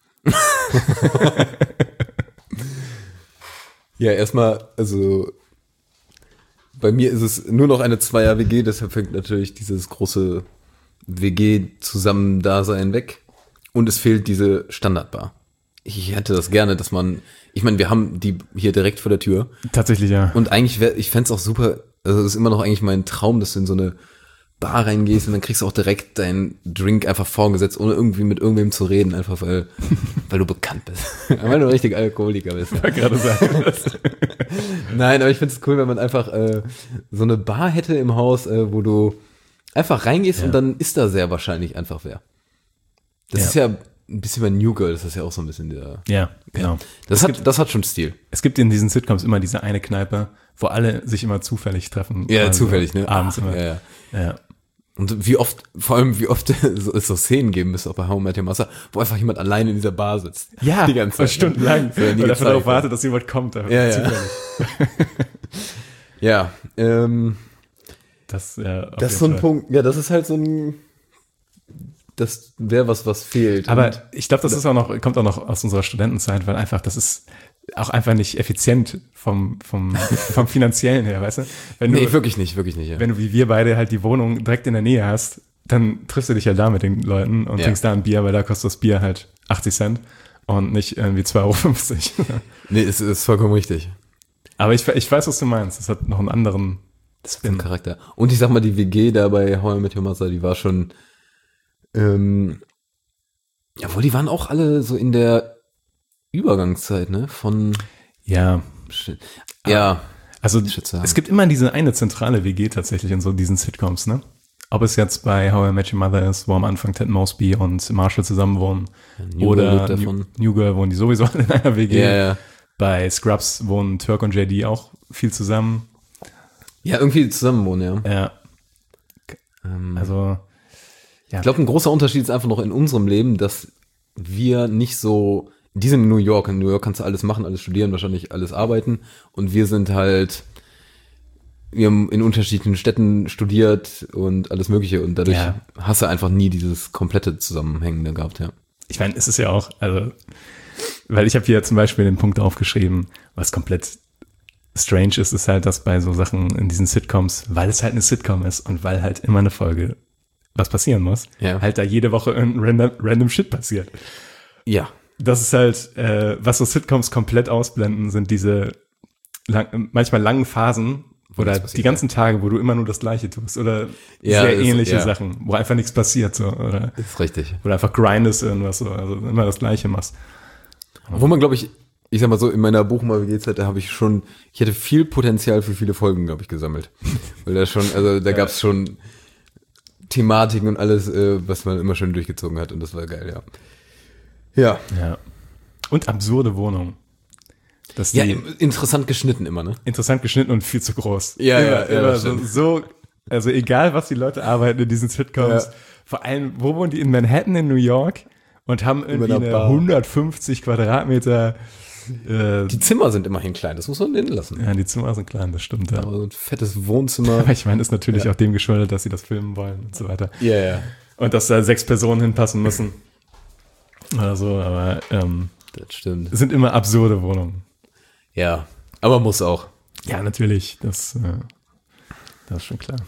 Ja, erstmal, also bei mir ist es nur noch eine Zweier-W G, deshalb fängt natürlich dieses große W G-Zusammen-Dasein weg. Und es fehlt diese Standardbar. Ich hätte das gerne, dass man, ich meine, wir haben die hier direkt vor der Tür. Tatsächlich, ja. Und eigentlich wäre, ich fände es auch super, also es ist immer noch eigentlich mein Traum, dass du in so eine Bar reingehst und dann kriegst du auch direkt deinen Drink einfach vorgesetzt, ohne irgendwie mit irgendwem zu reden, einfach weil, weil du bekannt bist. Weil du ein richtig Alkoholiker bist. Ich wollte gerade sagen, das. Nein, aber ich finde es cool, wenn man einfach äh, so eine Bar hätte im Haus, äh, wo du einfach reingehst Ja. und dann ist da sehr wahrscheinlich einfach wer. Das Ja. ist ja ein bisschen bei New Girl, das ist ja auch so ein bisschen der. Ja, genau. Das hat, das hat schon Stil. Es gibt in diesen Sitcoms immer diese eine Kneipe, wo alle sich immer zufällig treffen. Ja, Also zufällig, ne? Abends Ach, immer. ja, ja. Ja. Und wie oft, vor allem wie oft so, es so Szenen geben müsste, auch bei How I Met Your Mother, wo einfach jemand allein in dieser Bar sitzt. Ja, die ganze Zeit. Stundenlang. So, nie Weil er gezeigt, darauf ja. wartet, dass jemand kommt. aber Ja, ja. zufällig. Ja, ähm, Das, ja, auf das ist jeden so ein Fall. Punkt, ja, das ist halt so ein, das wäre was, was fehlt. Aber Und, ich glaube, das ist auch noch, kommt auch noch aus unserer Studentenzeit, weil einfach, das ist auch einfach nicht effizient vom, vom, vom finanziellen her, weißt du? Wenn du, nee, wirklich nicht, wirklich nicht, ja. wenn du wie wir beide halt die Wohnung direkt in der Nähe hast, dann triffst du dich ja da mit den Leuten und Ja. trinkst da ein Bier, weil da kostet das Bier halt achtzig Cent und nicht irgendwie zwei Euro fünfzig. Nee, es ist vollkommen richtig. Aber ich, ich weiß, was du meinst. Das hat noch einen anderen Spin. Charakter. Und ich sag mal, die W G da bei How I Met Your Mother, die war schon, ähm, jawohl, die waren auch alle so in der Übergangszeit, ne, von, Ja, ja, also Ich würde sagen. es gibt immer diese eine zentrale W G tatsächlich in so diesen Sitcoms, ne? Ob es jetzt bei How I Met Your Mother ist, wo am Anfang Ted Mosby und Marshall zusammen wohnen, New Girl oder lebt New, davon. New Girl wohnen die sowieso alle in einer W G. Ja, ja. Bei Scrubs wohnen Turk und J D auch viel zusammen. Ja, irgendwie zusammen wohnen, ja. Ja, Ähm, also ja. Ich glaube, ein großer Unterschied ist einfach noch in unserem Leben, dass wir nicht so, die sind in New York, in New York kannst du alles machen, alles studieren, wahrscheinlich alles arbeiten und wir sind halt, wir haben in unterschiedlichen Städten studiert und alles mögliche und dadurch Ja. hast du einfach nie dieses komplette Zusammenhängende gehabt, ja. Ich meine, es ist ja auch, also, weil ich habe hier zum Beispiel den Punkt aufgeschrieben, was komplett strange ist, ist halt, dass bei so Sachen in diesen Sitcoms, weil es halt eine Sitcom ist und weil halt immer eine Folge was passieren muss, Ja. halt da jede Woche irgendein random, random Shit passiert. Ja. Das ist halt, äh, was so Sitcoms komplett ausblenden, sind diese lang, manchmal langen Phasen oder nichts passiert, die ganzen Tage, wo du immer nur das Gleiche tust oder Ja, sehr ist- ähnliche ja. Sachen, wo einfach nichts passiert so oder Ist richtig. oder einfach grindest irgendwas so, also immer das Gleiche machst. Obwohl man, glaube ich, ich sag mal so, in meiner Bochumer W G-Zeit, da habe ich schon, ich hätte viel Potenzial für viele Folgen, glaube ich, gesammelt. Weil da schon, also da gab es schon Thematiken und alles, äh, was man immer schön durchgezogen hat und das war geil, ja. Ja. Ja. Und absurde Wohnungen. Das Ja, die im- interessant geschnitten immer, ne? interessant geschnitten und viel zu groß. Ja, immer, ja, ja, immer das so, stimmt. so, also egal was die Leute arbeiten in diesen Sitcoms, Ja. vor allem, wo wohnen die in Manhattan in New York und haben irgendwie einer eine Bar. hundertfünfzig Quadratmeter, äh, Die Zimmer sind immerhin klein, das muss man denen lassen. ja, die Zimmer sind klein, das stimmt, ja. Aber so ein fettes Wohnzimmer. Aber ich meine, ist natürlich auch dem geschuldet, dass sie das filmen wollen und so weiter. Ja, ja. Und dass da sechs Personen hinpassen müssen. Oder so, aber ähm, Das stimmt. es sind immer absurde Wohnungen. Ja, aber muss auch. Ja, natürlich, das, äh, das ist schon klar.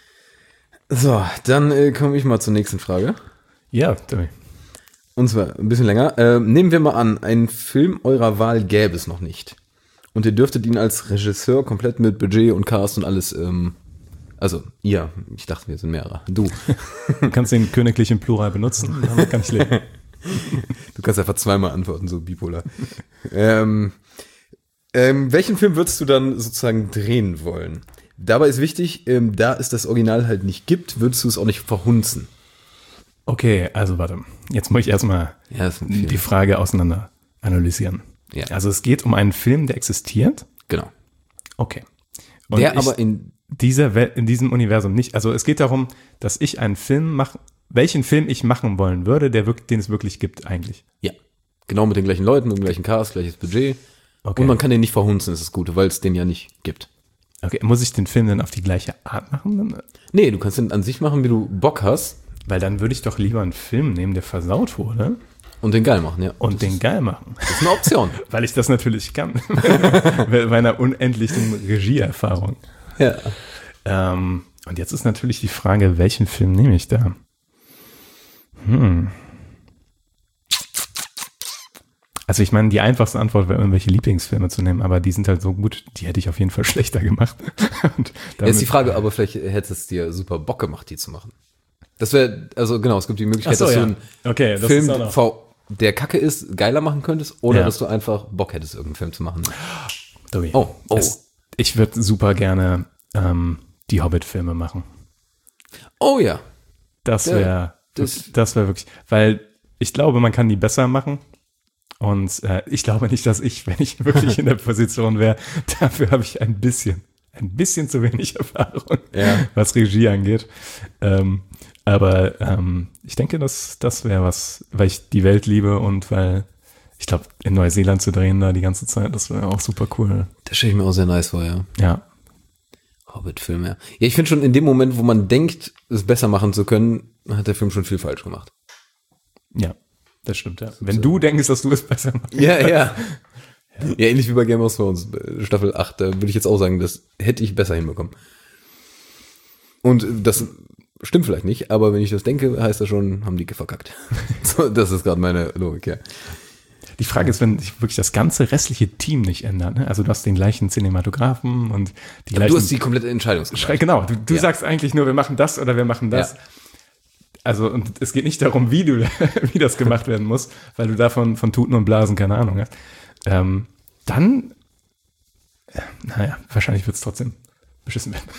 So, dann äh, komme ich mal zur nächsten Frage. Ja, Tommy. Und zwar ein bisschen länger. Ähm, nehmen wir mal an, einen Film eurer Wahl gäbe es noch nicht. Und ihr dürftet ihn als Regisseur komplett mit Budget und Cast und alles, ähm, also ihr, ich dachte, wir sind mehrere, du. Du kannst den königlichen Plural benutzen, damit kann ich leben. Du kannst einfach zweimal antworten, so bipolar. ähm, ähm, welchen Film würdest du dann sozusagen drehen wollen? Dabei ist wichtig, ähm, da es das Original halt nicht gibt, würdest du es auch nicht verhunzen. Okay, also warte. Jetzt muss ich erstmal Ja, das sind viele. die Frage auseinander analysieren. Ja. Also es geht um einen Film, der existiert. Genau. Okay. Und Der ich, aber in, dieser Welt, in diesem Universum nicht. Also es geht darum, dass ich einen Film mache, welchen Film ich machen wollen würde, der wirklich, den es wirklich gibt eigentlich. ja, genau mit den gleichen Leuten, mit dem gleichen Cast, gleiches Budget. Okay. Und man kann den nicht verhunzen, ist das Gute, weil es den ja nicht gibt. Okay, muss ich den Film dann auf die gleiche Art machen? Dann? Nee, du kannst den an sich machen, wie du Bock hast Weil dann würde ich doch lieber einen Film nehmen, der versaut wurde und den geil machen, ja. und das den ist, geil machen. das ist eine Option. Weil ich das natürlich kann. Bei meiner unendlichen Regieerfahrung. Ja. Ähm, und jetzt ist natürlich die Frage, welchen Film nehme ich da? Hm. Also ich meine, die einfachste Antwort wäre, irgendwelche Lieblingsfilme zu nehmen, aber die sind halt so gut, die hätte ich auf jeden Fall schlechter gemacht. Und damit, Jetzt die Frage, aber vielleicht hätte es dir super Bock gemacht, die zu machen. Das wäre, also genau, es gibt die Möglichkeit, Ach so, dass ja. du einen Okay, das Film, ist auch noch. V- der Kacke ist, geiler machen könntest oder Ja. dass du einfach Bock hättest, irgendeinen Film zu machen. Tobi, Oh, oh. Es, ich würde super gerne ähm, die Hobbit-Filme machen. Oh ja. Das Ja, wäre das- das, das wäre wirklich, weil ich glaube, man kann die besser machen. Und äh, ich glaube nicht, dass ich, wenn ich wirklich in der Position wäre, dafür habe ich ein bisschen, ein bisschen zu wenig Erfahrung, Ja. was Regie angeht. Ähm, aber ähm, ich denke, dass das wäre was, weil ich die Welt liebe und weil ich glaube, in Neuseeland zu drehen da die ganze Zeit, das wäre auch super cool. Das stelle ich mir auch sehr nice vor, ja. Ja. Hobbit-Film, ja. Ja, ich finde schon in dem Moment, wo man denkt, es besser machen zu können, hat der Film schon viel falsch gemacht. Ja, das stimmt, ja. Wenn du denkst, dass du es besser machst. Ja, ja. Ja, ähnlich wie bei Game of Thrones, Staffel acht, da würde ich jetzt auch sagen, das hätte ich besser hinbekommen. Und das stimmt vielleicht nicht, aber wenn ich das denke, heißt das schon, haben die verkackt. So, das ist gerade meine Logik, ja. Die Frage ist, wenn sich wirklich das ganze restliche Team nicht ändert, ne? Also du hast den gleichen Cinematografen und die Aber gleichen... du hast die komplette Entscheidungsgewalt. Genau, du, du Ja. sagst eigentlich nur, wir machen das oder wir machen das. Ja. Also und es geht nicht darum, wie du wie das gemacht werden muss, weil du davon von Tuten und Blasen keine Ahnung hast. Ähm, dann, äh, naja, wahrscheinlich wird es trotzdem beschissen werden.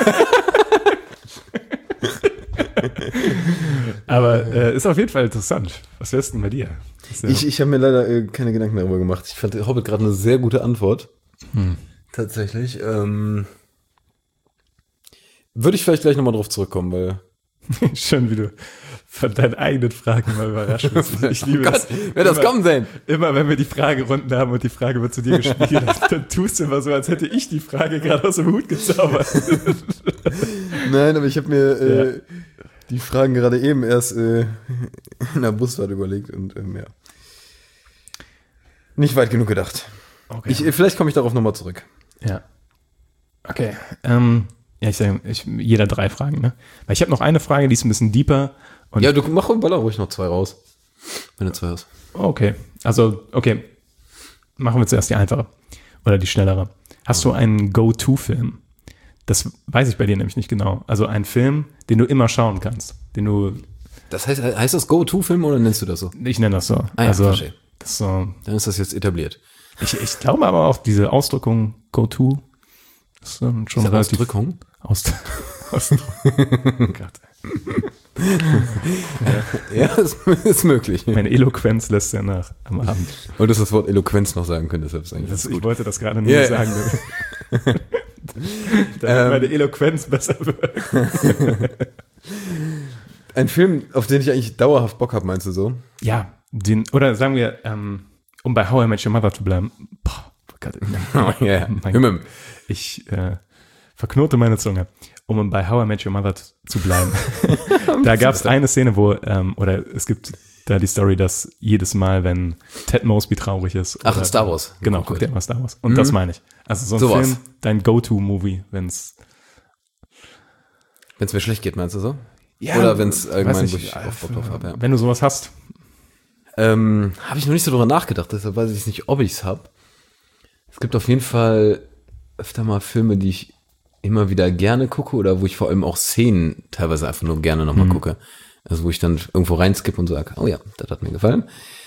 Aber äh, ist auf jeden Fall interessant. Was wär's denn bei dir? Ist ja- Ich, ich habe mir leider äh, keine Gedanken darüber gemacht. Ich fand Hobbit gerade eine sehr gute Antwort. Hm. Tatsächlich. Ähm, würde ich vielleicht gleich nochmal drauf zurückkommen, weil... Schön, wie du von deinen eigenen Fragen mal überrascht bist. Ich liebe Oh Gott, es. wer das Immer- kommen sehen? Immer wenn wir die Fragerunden haben und die Frage wird zu dir gespielt, dann, dann tust du immer so, als hätte ich die Frage gerade aus dem Hut gezaubert. Nein, aber ich habe mir äh, Ja. die Fragen gerade eben erst äh, in der Busfahrt überlegt und ähm, ja. Nicht weit genug gedacht. Okay. Ich, äh, vielleicht komme ich darauf nochmal zurück. Ja. Okay. Ähm, ja, ich sage, ich, jeder drei Fragen, ne? Weil ich habe noch eine Frage, die ist ein bisschen deeper. Und Ja, du mach baller ruhig noch zwei raus. Wenn du zwei hast. okay. Also, okay. Machen wir zuerst die einfache. Oder die schnellere. Hast du einen Go-To-Film? Das weiß ich bei dir nämlich nicht genau. Also einen Film, den du immer schauen kannst. Den du, Das heißt, heißt das Go-To-Film oder nennst du das so? ich nenne das so. Ah ja, also, verstehe. das ist so. Dann ist das jetzt etabliert. Ich, ich glaube aber auch diese Ausdrückung Go-To ist ähm, schon Diese relativ... Ausdrückung? Aus, Ausdrückung. Gott. Ja, das ist möglich. Meine Eloquenz lässt ja nach am Abend. Und du hast das Wort Eloquenz noch sagen können, deshalb ist eigentlich Das, das ich gut. wollte das gerade nur Ja, ja. sagen. Damit Ähm. meine Eloquenz besser wird. Ein Film, auf den ich eigentlich dauerhaft Bock habe, meinst du so? Ja, den, oder sagen wir, ähm, um bei How I Met Your Mother zu bleiben. Boah, Gott, Oh, ja, mein Himmel. ich äh, verknote meine Zunge, um bei How I Met Your Mother t- zu bleiben. Da gab es eine Szene, wo, ähm, oder es gibt da die Story, dass jedes Mal, wenn Ted Mosby traurig ist. Ach, oder, Star Wars. Genau, Gut. guckt er immer Star Wars. Und das meine ich. Also so ein Sowas. Film, dein Go-To-Movie, wenn es Wenn es mir schlecht geht, meinst du so? Ja, Oder wenn es weiß allgemein, nicht, wo ich auch Bock drauf habe, ja. wenn du sowas hast. Ähm, habe ich noch nicht so drüber nachgedacht, deshalb weiß ich nicht, ob ich es habe. Es gibt auf jeden Fall öfter mal Filme, die ich immer wieder gerne gucke oder wo ich vor allem auch Szenen teilweise einfach nur gerne nochmal gucke. Also wo ich dann irgendwo reinskippe und sage, oh ja, das hat mir gefallen.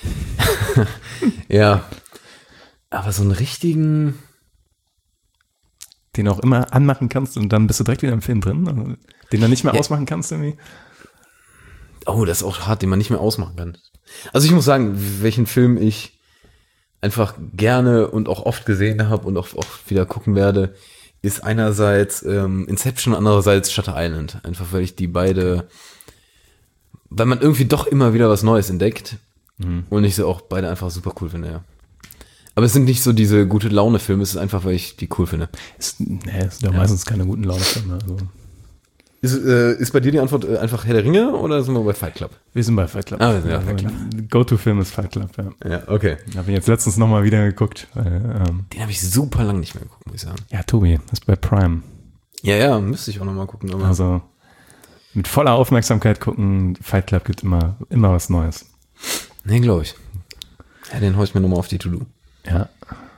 Ja, aber so einen richtigen... Den auch immer anmachen kannst und dann bist du direkt wieder im Film drin. Also, den du nicht mehr Ja. ausmachen kannst irgendwie. Oh, das ist auch hart, den man nicht mehr ausmachen kann. Also ich muss sagen, welchen Film ich einfach gerne und auch oft gesehen habe und auch, auch wieder gucken werde, ist einerseits ähm, Inception, andererseits Shutter Island. Einfach weil ich die beide, weil man irgendwie doch immer wieder was Neues entdeckt und ich sie auch beide einfach super cool finde, ja. Aber es sind nicht so diese gute Laune-Filme, es ist einfach, weil ich die cool finde. Ist, nee, ist ja meistens keine guten Laune-Filme. Also. Ist, äh, ist bei dir die Antwort äh, einfach Herr der Ringe oder sind wir bei Fight Club? Wir sind bei Fight Club. Ah, wir sind bei Fight Club. Go-To-Film ist Fight Club, ja. Ja, okay. Habe ich jetzt letztens nochmal wieder geguckt. Weil, ähm, Den habe ich super lang nicht mehr geguckt, muss ich sagen. ja, Tobi, das ist bei Prime. Ja, ja, müsste ich auch nochmal gucken. Aber Also mit voller Aufmerksamkeit gucken, Fight Club gibt immer, immer was Neues. nee, glaube ich. Ja, den hau ich mir nochmal auf die To-Do. Ja.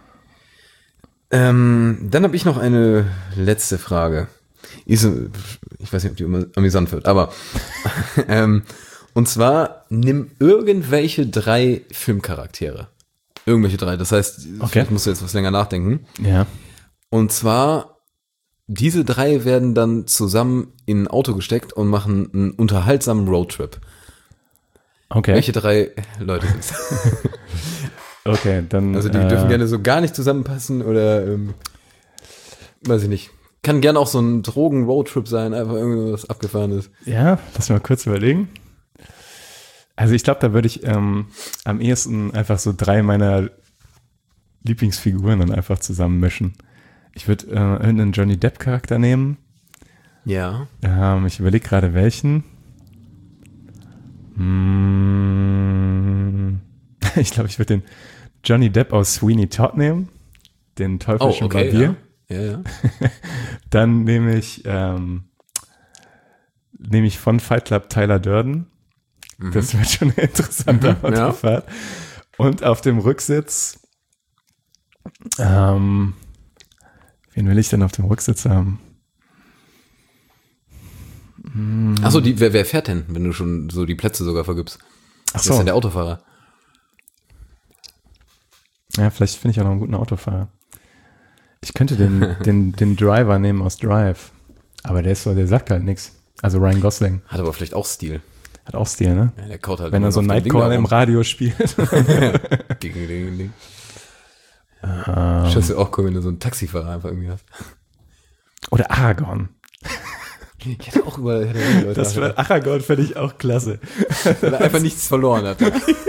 Ähm, dann habe ich noch eine letzte Frage. Ist, äh, ich weiß nicht, ob die immer amüsant wird, aber ähm, und zwar nimm irgendwelche drei Filmcharaktere. Irgendwelche drei. Das heißt, Okay. vielleicht musst du jetzt was länger nachdenken. Ja. Und zwar, diese drei werden dann zusammen in ein Auto gesteckt und machen einen unterhaltsamen Roadtrip. Okay. Welche drei Leute sind es? Okay, dann. Also die äh, dürfen gerne so gar nicht zusammenpassen oder ähm, weiß ich nicht. Kann gerne auch so ein Drogen-Roadtrip sein, einfach irgendwas Abgefahrenes. Ja, lass mal kurz überlegen. Also ich glaube, da würde ich ähm, am ehesten einfach so drei meiner Lieblingsfiguren dann einfach zusammenmischen. Ich würde äh, irgendeinen Johnny Depp-Charakter nehmen. Ja. Ähm, ich überlege gerade welchen. Hm, ich glaube, ich würde den Johnny Depp aus Sweeney Todd nehmen. Den teuflischen Oh, okay, Barbier. Ja, ja. ja. Dann nehme ich, ähm, nehme ich von Fight Club Tyler Durden. Mhm. Das wird schon eine interessante Mhm, ja. Autofahrt. Und auf dem Rücksitz, ähm, wen will ich denn auf dem Rücksitz haben? Achso, die, wer, wer fährt denn, wenn du schon so die Plätze sogar vergibst? Ach Wer ist so. denn der Autofahrer? Ja, vielleicht finde ich auch noch einen guten Autofahrer. Ich könnte den, den, den Driver nehmen aus Drive. Aber der ist so, der sagt halt nichts. Also Ryan Gosling. Hat aber vielleicht auch Stil. Hat auch Stil, ne? Ja, der kaut halt Wenn er so auf den Nightcall im Ding Radio spielt. da rum. Ding, ding, ding. Ähm, Schaust du auch cool, wenn du so einen Taxifahrer einfach irgendwie hast. Oder Aragorn. Ich hätte auch über hätte auch Leute Das für Aragorn finde ich auch klasse. weil er einfach nichts verloren hat.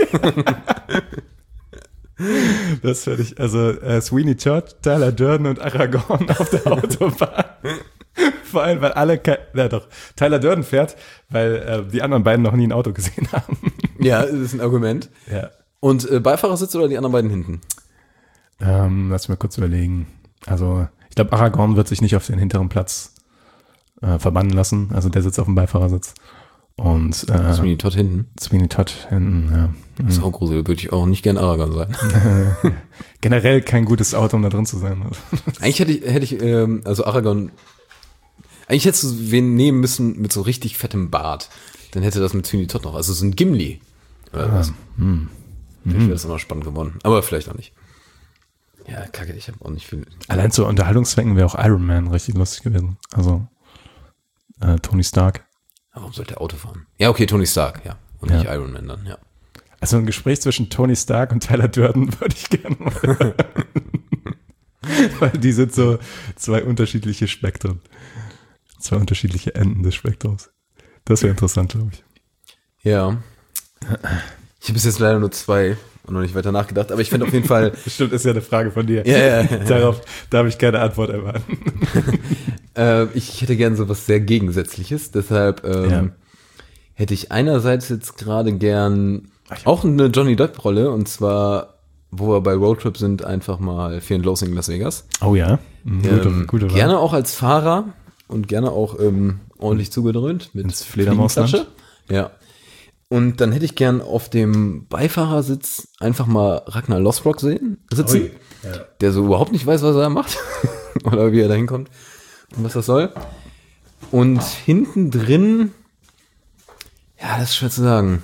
Das finde ich, also äh, Sweeney Todd, Tyler Durden und Aragorn auf der Autobahn. Vor allem, weil alle, ke- ja doch, Tyler Durden fährt, weil äh, die anderen beiden noch nie ein Auto gesehen haben. Ja, das ist ein Argument. Ja. Und äh, Beifahrersitz oder die anderen beiden hinten? Ähm, lass mich mal kurz überlegen. Also, ich glaube, Aragorn wird sich nicht auf den hinteren Platz äh, verbannen lassen. Also, der sitzt auf dem Beifahrersitz. Und äh, Sweeney Todd hinten. Sweeney Todd hinten, ja. Das ist auch gruselig, würde ich auch nicht gern Aragorn sein. Generell kein gutes Auto, um da drin zu sein. Eigentlich hätte ich, hätte ich ähm, also Aragorn, eigentlich hättest du wen nehmen müssen mit so richtig fettem Bart. Dann hätte das mit Sweeney Todd noch, also so ein Gimli. Oder was. Hm. Vielleicht wäre das auch noch spannend geworden. Aber vielleicht auch nicht. Ja, kacke, ich habe auch nicht viel. Allein zu Unterhaltungszwecken wäre auch Iron Man richtig lustig gewesen. Also äh, Tony Stark. Aber warum sollte er Auto fahren? Ja, okay, Tony Stark, ja. Und Ja. nicht Iron Man dann, ja. Also ein Gespräch zwischen Tony Stark und Tyler Durden würde ich gerne mal hören. Weil die sind so zwei unterschiedliche Spektren. Zwei unterschiedliche Enden des Spektrums. Das wäre interessant, glaube ich. Ja. Ich habe bis jetzt leider nur zwei und noch nicht weiter nachgedacht, aber ich fände auf jeden Fall. Bestimmt ist ja eine Frage von dir. Ja, ja, ja. Darauf darf ich keine Antwort erwarten. äh, ich hätte gern so was sehr Gegensätzliches, deshalb ähm, Ja. hätte ich einerseits jetzt gerade gern auch eine Johnny Depp-Rolle, und zwar, wo wir bei Roadtrip sind, einfach mal Fear and Loathing in Las Vegas. Oh ja. Mhm, gute, Ähm, gute Wahl. gerne auch als Fahrer und gerne auch ähm, ordentlich zugedröhnt mit Ins Fledermausland. Fliegenklatsche. Ja. Und dann hätte ich gern auf dem Beifahrersitz einfach mal Ragnar Lothbrok sehen, sitzen, Ui, ja. der so überhaupt nicht weiß, was er da macht oder wie er da hinkommt und was das soll. Und hinten drin, ja, das ist schwer zu sagen.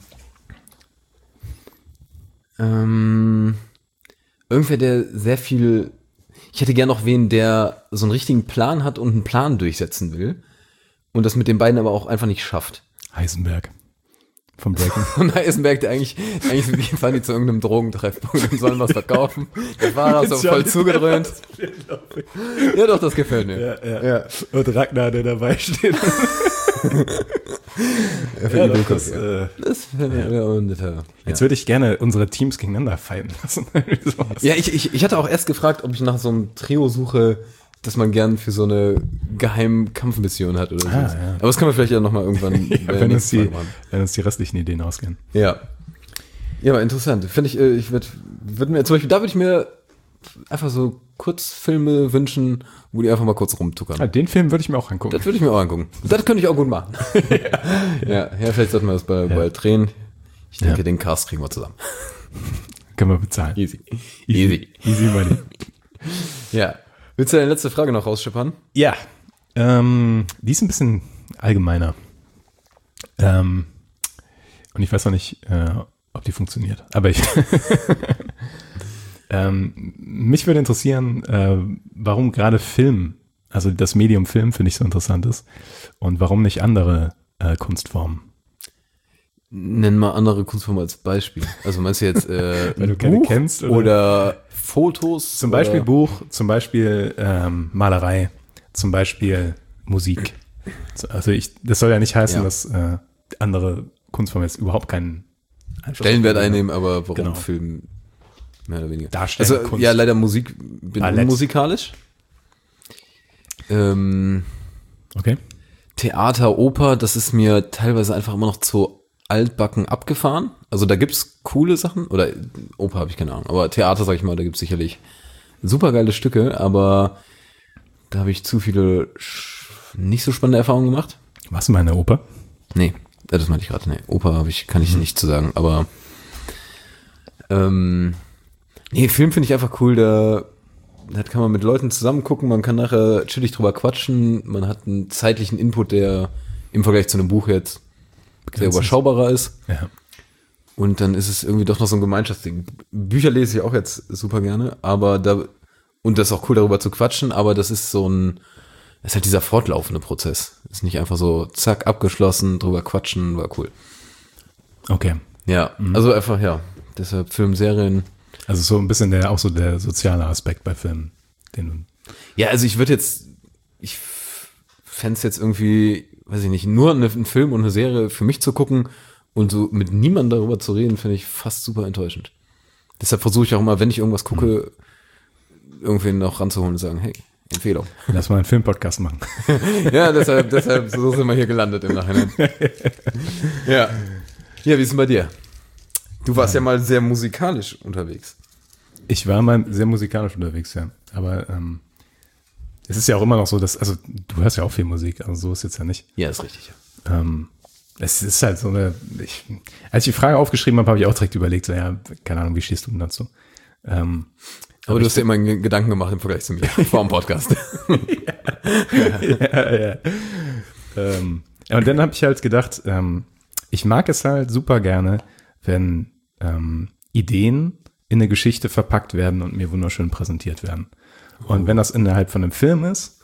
Ähm, irgendwer, der sehr viel, ich hätte gern noch wen, der so einen richtigen Plan hat und einen Plan durchsetzen will und das mit den beiden aber auch einfach nicht schafft. Heisenberg. Vom Breaking. Und Heisenberg, der eigentlich, eigentlich sind die, fahren die zu irgendeinem Drogentreffpunkt und sollen was verkaufen. Der Fahrer ist so voll zugedröhnt. Ja, doch, das gefällt mir. Ja, ja. ja. Und Ragnar, der dabei steht. Ja, ja, doch, das, äh, das ja. Ja, und, äh, jetzt ja. würde ich gerne unsere Teams gegeneinander fighten lassen. Sowas. ja, ich, ich, ich hatte auch erst gefragt, ob ich nach so einem Trio suche, das man gern für so eine geheime Kampfmission hat oder so. Ah, ja. Aber das können wir vielleicht ja nochmal irgendwann Ja, bei der wenn, uns nächsten die, Folge machen. wenn uns die restlichen Ideen ausgehen. Ja. Ja, aber interessant. Finde ich, äh, ich würde würd mir, zum Beispiel, da würde ich mir einfach so Kurzfilme wünschen, wo die einfach mal kurz rumtuckern. Ah, den Film würde ich mir auch angucken. Das würde ich mir auch angucken. Das könnte ich auch gut machen. ja. ja, ja, vielleicht sollten wir das bei, Ja. bei Tränen. Ich denke, Ja. den Cast kriegen wir zusammen. Können wir bezahlen. Easy. Easy. Easy money. Ja. Willst du deine letzte Frage noch rausschippern? Ja. Ähm, die ist ein bisschen allgemeiner. Ähm, und ich weiß noch nicht, äh, ob die funktioniert. Aber ich. ähm, mich würde interessieren, äh, warum gerade Film, also das Medium Film finde ich so interessant ist. Und warum nicht andere äh, Kunstformen? Nenn mal andere Kunstformen als Beispiel. Also meinst du jetzt äh, Weil du ein keine Buch kennst, oder? oder Fotos? Zum Beispiel oder? Buch, zum Beispiel ähm, Malerei, zum Beispiel Musik. Also ich, das soll ja nicht heißen, Ja. dass äh, andere Kunstformen jetzt überhaupt keinen Einfluss Stellenwert haben. einnehmen, aber warum Genau. Film mehr oder weniger. Darstellen, Also, Kunst. ja, leider Musik, bin Ballett. unmusikalisch. Ähm, Okay. Theater, Oper, das ist mir teilweise einfach immer noch zu altbacken abgefahren. Also da gibt's coole Sachen, oder Oper habe ich keine Ahnung, aber Theater, sag ich mal, da gibt's sicherlich supergeile Stücke, aber da habe ich zu viele sch- nicht so spannende Erfahrungen gemacht. Warst du mal in der Oper? Nee, das meinte ich gerade. Nee, Oper habe ich, kann ich nicht zu sagen, aber ähm, nee, Film finde ich einfach cool, da, da kann man mit Leuten zusammen gucken, man kann nachher chillig drüber quatschen, man hat einen zeitlichen Input, der im Vergleich zu einem Buch jetzt sehr Begrenzt ist. überschaubarer ist. Ja. Und dann ist es irgendwie doch noch so ein Gemeinschaftsding. Bücher lese ich auch jetzt super gerne, aber da, und das ist auch cool, darüber zu quatschen, aber das ist so ein, das ist halt dieser fortlaufende Prozess. Ist nicht einfach so, zack, abgeschlossen, drüber quatschen, war cool. Okay. Ja, also einfach, ja, deshalb Film, Serien. Also so ein bisschen der, auch so der soziale Aspekt bei Filmen, den du, Ja, also ich würde jetzt, ich fände es jetzt irgendwie, weiß ich nicht, nur eine, einen Film und eine Serie für mich zu gucken und so mit niemandem darüber zu reden, finde ich fast super enttäuschend. Deshalb versuche ich auch immer, wenn ich irgendwas gucke, irgendwen noch ranzuholen und sagen, hey, Empfehlung. lass mal einen Filmpodcast machen. Ja, deshalb, deshalb, so sind wir hier gelandet im Nachhinein. Ja. Ja, wie ist denn bei dir? Du warst ja, ja mal sehr musikalisch unterwegs. Ich war mal sehr musikalisch unterwegs, ja. Aber ähm, es ist ja auch immer noch so, dass, also du hörst ja auch viel Musik, also so ist jetzt ja nicht. Ja, ist richtig. Ähm, es ist halt so eine, ich, als ich die Frage aufgeschrieben habe, habe ich auch direkt überlegt, so, ja, keine Ahnung, wie stehst du denn dazu? Ähm, Aber du hast dir immer einen Gedanken gemacht im Vergleich zu mir vor dem Podcast. ja, ja. Ähm, ja, und dann habe ich halt gedacht, ähm, ich mag es halt super gerne, wenn ähm, Ideen in eine Geschichte verpackt werden und mir wunderschön präsentiert werden. Und wenn das innerhalb von einem Film ist,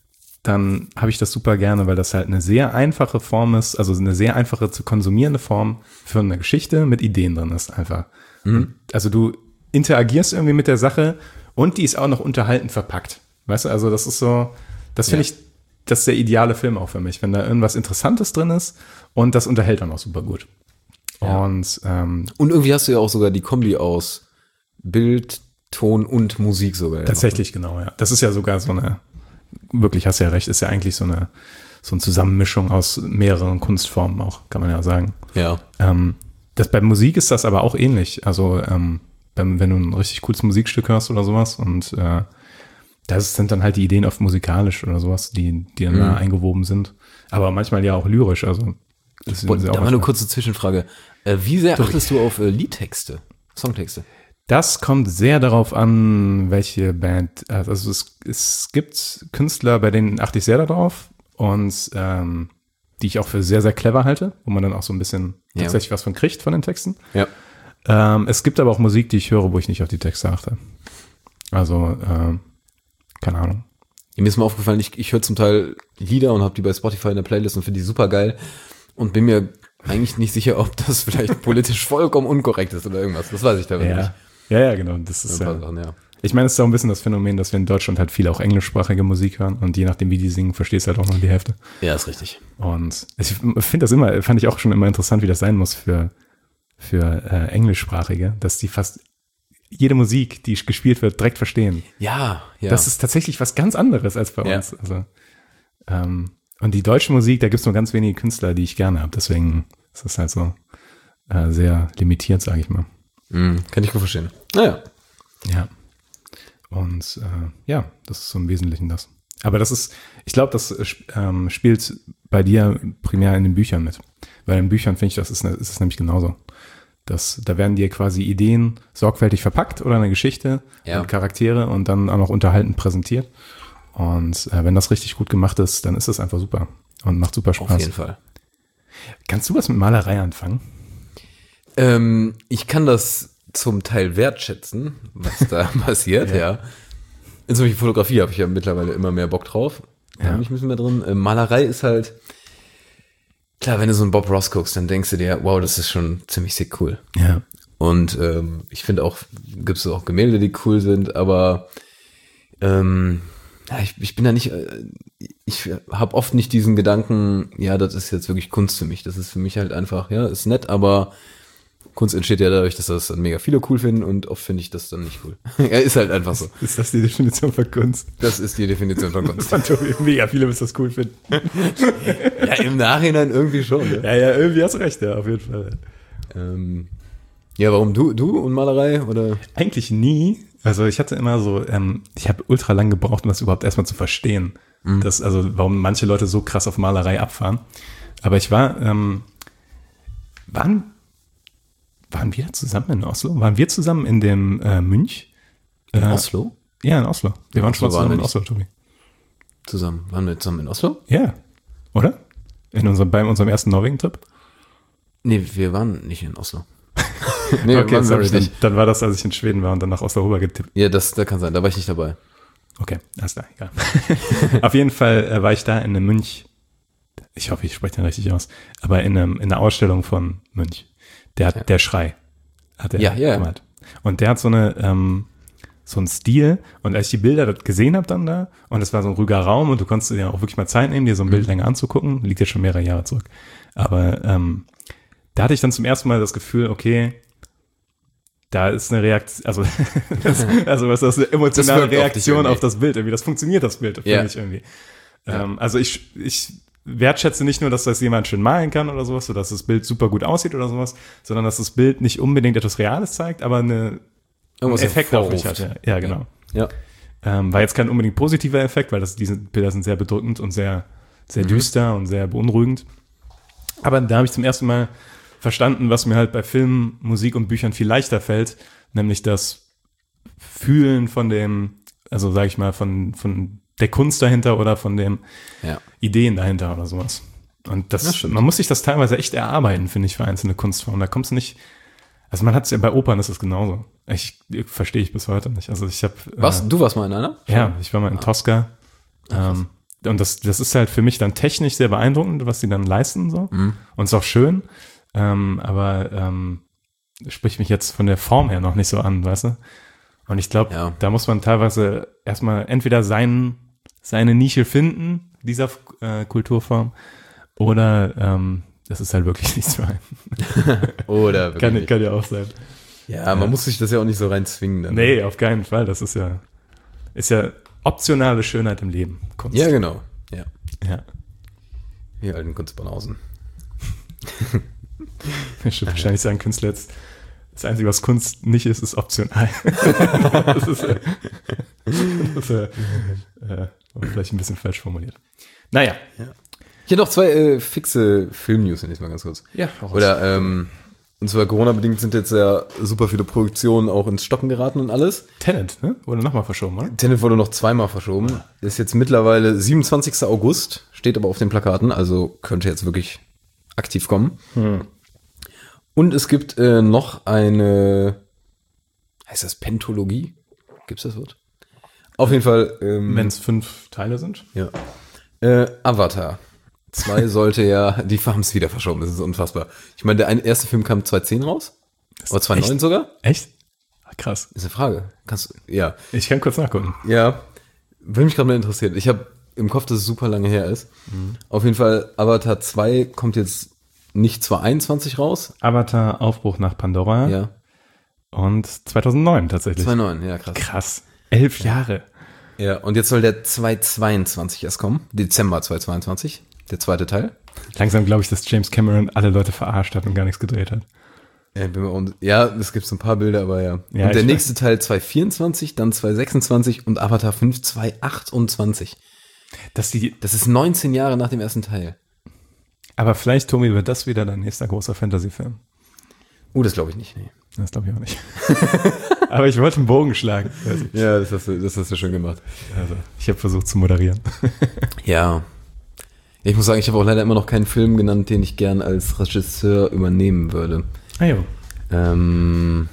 dann habe ich das super gerne, weil das halt eine sehr einfache Form ist, also eine sehr einfache zu konsumierende Form für eine Geschichte mit Ideen drin ist einfach. Mhm. Also du interagierst irgendwie mit der Sache und die ist auch noch unterhaltend verpackt. Weißt du, also das ist so, das finde Ja. ich, das ist der ideale Film auch für mich, wenn da irgendwas Interessantes drin ist und das unterhält dann auch super gut. Ja. Und ähm, Und irgendwie hast du ja auch sogar die Kombi aus Bild, Ton und Musik sogar. Ja, tatsächlich, genau, ja. Das ist ja sogar so eine, wirklich, hast ja recht, ist ja eigentlich so eine, so eine Zusammenmischung aus mehreren Kunstformen auch, kann man ja sagen. Ja. Ähm, das, bei Musik ist das aber auch ähnlich. Also ähm, beim, wenn du ein richtig cooles Musikstück hörst oder sowas und äh, das sind dann halt die Ideen oft musikalisch oder sowas, die, die dann Mhm. da eingewoben sind. Aber manchmal ja auch lyrisch. Also das ist Und ja da auch mal eine manchmal- kurze Zwischenfrage. Äh, wie sehr achtest du auf äh, Liedtexte, Songtexte? Das kommt sehr darauf an, welche Band, also es, es gibt Künstler, bei denen achte ich sehr darauf und ähm, die ich auch für sehr, sehr clever halte, wo man dann auch so ein bisschen Ja. tatsächlich was von kriegt von den Texten. Ja. Ähm, es gibt aber auch Musik, die ich höre, wo ich nicht auf die Texte achte. Also, ähm, keine Ahnung. Mir ist mal aufgefallen, ich, ich höre zum Teil Lieder und habe die bei Spotify in der Playlist und finde die super geil und bin mir eigentlich nicht sicher, ob das vielleicht politisch vollkommen unkorrekt ist oder irgendwas. Das weiß ich teilweise nicht. Ja, ja, genau. Das ist Ein paar ja, Sachen, ja. ich meine, es ist auch ein bisschen das Phänomen, dass wir in Deutschland halt viel auch englischsprachige Musik hören und je nachdem, wie die singen, verstehst du halt auch noch die Hälfte. Ja, ist richtig. Und ich finde das immer, fand ich auch schon immer interessant, wie das sein muss für, für äh, Englischsprachige, dass die fast jede Musik, die gespielt wird, direkt verstehen. Ja, ja. Das ist tatsächlich was ganz anderes als bei Ja. uns. Also, ähm, und die deutsche Musik, da gibt es nur ganz wenige Künstler, die ich gerne habe. Deswegen ist das halt so äh, sehr limitiert, sage ich mal. Mhm, kann ich gut verstehen. Naja. Ja. Und äh, ja, das ist so im Wesentlichen das. Aber das ist, ich glaube, das äh, sp- ähm, spielt bei dir primär in den Büchern mit. Weil in Büchern finde ich, das ist, ne- ist es nämlich genauso. Das, da werden dir quasi Ideen sorgfältig verpackt oder eine Geschichte Ja. und Charaktere und dann auch noch unterhaltend präsentiert. Und äh, wenn das richtig gut gemacht ist, dann ist es einfach super und macht super Spaß. Auf jeden Fall. Kannst du was mit Malerei anfangen? Ähm, ich kann das zum Teil wertschätzen, was da passiert, ja. ja. In solche Fotografie habe ich ja mittlerweile immer mehr Bock drauf. Da Ja. bin ich ein bisschen mehr drin. Äh, Malerei ist halt, klar, wenn du so einen Bob Ross guckst, dann denkst du dir, wow, das ist schon ziemlich sick cool. Ja. Und ähm, ich finde auch, gibt es auch Gemälde, die cool sind, aber ähm, Ja, ich, ich bin da nicht, ich habe oft nicht diesen Gedanken, ja, das ist jetzt wirklich Kunst für mich. Das ist für mich halt einfach, ja, ist nett, aber Kunst entsteht ja dadurch, dass das dann mega viele cool finden und oft finde ich das dann nicht cool. Ja, ist halt einfach so. Ist das die Definition von Kunst? Das ist die Definition von Kunst. Mega viele müssen das cool finden. Ja, im Nachhinein irgendwie schon. Ja, ja, ja, irgendwie hast du recht, ja, auf jeden Fall. ähm, ja warum du, du und Malerei oder? Eigentlich nie. Also ich hatte immer so, ähm, ich habe ultra lang gebraucht, um das überhaupt erstmal zu verstehen. Mhm. Das, also warum manche Leute so krass auf Malerei abfahren. Aber ich war, ähm, waren, waren wir zusammen in Oslo? Waren wir zusammen in dem äh, Münch? In äh, Oslo? Ja, in Oslo. Wir in waren Oslo schon zusammen waren in Oslo, Tobi. Zusammen, waren wir zusammen in Oslo? Ja, oder? In unserem, bei unserem ersten Norwegen-Trip? Nee, wir waren nicht in Oslo. Nee, okay, sorry, dann, nicht. dann war das, als ich in Schweden war und dann nach Oslo rüber getippt. Ja, das, das kann sein, da war ich nicht dabei. Okay, alles klar, egal. Auf jeden Fall äh, war ich da in einem Münch, ich hoffe, ich spreche den richtig aus, aber in, einem, in einer Ausstellung von Münch. Der hat, Ja. der Schrei hat er Ja, ja. gemalt. Und der hat so eine, ähm, so einen Stil, und als ich die Bilder dort gesehen habe dann da, und es war so ein ruhiger Raum und du konntest dir auch wirklich mal Zeit nehmen, dir so ein Bild länger anzugucken, liegt jetzt schon mehrere Jahre zurück. Aber ähm, da hatte ich dann zum ersten Mal das Gefühl, okay, da ist eine Reaktion, also, das, also was ist das, eine emotionale Das wirkt auf dich Reaktion irgendwie. auf das Bild irgendwie. Das funktioniert, das Bild, für Ja. mich irgendwie. Ja. Ähm, also ich, ich wertschätze nicht nur, dass das jemand schön malen kann oder sowas, oder dass das Bild super gut aussieht oder sowas, sondern dass das Bild nicht unbedingt etwas Reales zeigt, aber eine, einen Irgendwas Effekt auf mich hervorruft. hat. Ja, ja genau. Ja. Ähm, war jetzt kein unbedingt positiver Effekt, weil das, diese Bilder sind sehr bedrückend und sehr, sehr Mhm. düster und sehr beunruhigend. Aber da habe ich zum ersten Mal verstanden, was mir halt bei Filmen, Musik und Büchern viel leichter fällt, nämlich das Fühlen von dem, also sage ich mal, von, von der Kunst dahinter oder von den Ja. Ideen dahinter oder sowas. Und das, Das stimmt. man muss sich das teilweise echt erarbeiten, finde ich, für einzelne Kunstformen. Da kommst du nicht, also man hat es ja bei Opern, ist es genauso. Ich, verstehe ich bis heute nicht. Also ich habe Was? Äh, Du warst mal in einer? ja, ich war mal in Tosca. Ähm, und das, das ist halt für mich dann technisch sehr beeindruckend, was die dann leisten so. Mhm. Und ist auch schön. Ähm, aber ähm, spricht mich jetzt von der Form her noch nicht so an, weißt du? Und ich glaube, Ja. da muss man teilweise erstmal entweder seinen, seine Nische finden, dieser äh, Kulturform, oder ähm, das ist halt wirklich nichts für einen. Oder wirklich Kann, nicht. kann ja auch sein. Ja, man muss sich das ja auch nicht so rein zwingen. Dann. Nee, auf keinen Fall. Das ist ja, ist ja optionale Schönheit im Leben. Kunst. Ja, genau. Ja. Ja. Hier alten Kunstbanausen. Ich würde wahrscheinlich sagen, Künstler jetzt, das Einzige, was Kunst nicht ist, ist optional. Das ist, äh, das ist äh, äh, vielleicht ein bisschen falsch formuliert. Naja. Hier noch zwei äh, fixe Film-News, nenne ich mal ganz kurz. Ja, Oder, ähm, und zwar Corona-bedingt sind jetzt ja super viele Produktionen auch ins Stocken geraten und alles. Tenet, ne? Wurde nochmal verschoben, oder? Tenet wurde noch zweimal verschoben. Ist jetzt mittlerweile siebenundzwanzigster August, steht aber auf den Plakaten, also könnte jetzt wirklich aktiv kommen. Hm. Und es gibt äh, noch eine, heißt das Pentologie? Gibt's das Wort? Auf jeden Fall, ähm, Wenn es fünf Teile sind. ja. Äh, Avatar. Zwei sollte ja, die haben es wieder verschoben, das ist unfassbar. Ich meine, der ein, erste Film kam zweitausendzehn raus. Oder zweitausendneun echt? sogar? Echt? Ach, krass. Ist eine Frage. Kannst du, ja. Ich kann kurz nachgucken. Ja. Würde mich gerade mal interessieren. Ich habe im Kopf, dass es super lange her ist. Auf jeden Fall, Avatar zwei kommt jetzt nicht zweitausendeinundzwanzig raus. Avatar, Aufbruch nach Pandora. Ja. Und zweitausendneun tatsächlich. zweitausendneun, ja, krass. Krass. Elf Jahre. Ja, und jetzt soll der zweitausendzweiundzwanzig erst kommen. Dezember zweitausendzweiundzwanzig. Der zweite Teil. Langsam glaube ich, dass James Cameron alle Leute verarscht hat und gar nichts gedreht hat. Ja, bin mir un- ja, es gibt so ein paar Bilder, aber ja. Ja, und der ich nächste Teil zweitausendvierundzwanzig, dann zweitausendsechsundzwanzig und Avatar fünf zweitausendachtundzwanzig. Dass die, Das ist neunzehn Jahre nach dem ersten Teil. aber vielleicht, Tommy, wird das wieder dein nächster großer Fantasy-Film. Oh, das glaube ich nicht, nee. Das glaube ich auch nicht. Aber ich wollte einen Bogen schlagen. Also, Ja, das hast du, das hast du schön gemacht. also ich habe versucht zu moderieren. Ja. Ich muss sagen, ich habe auch leider immer noch keinen Film genannt, den ich gern als Regisseur übernehmen würde. Ah jo. Ähm,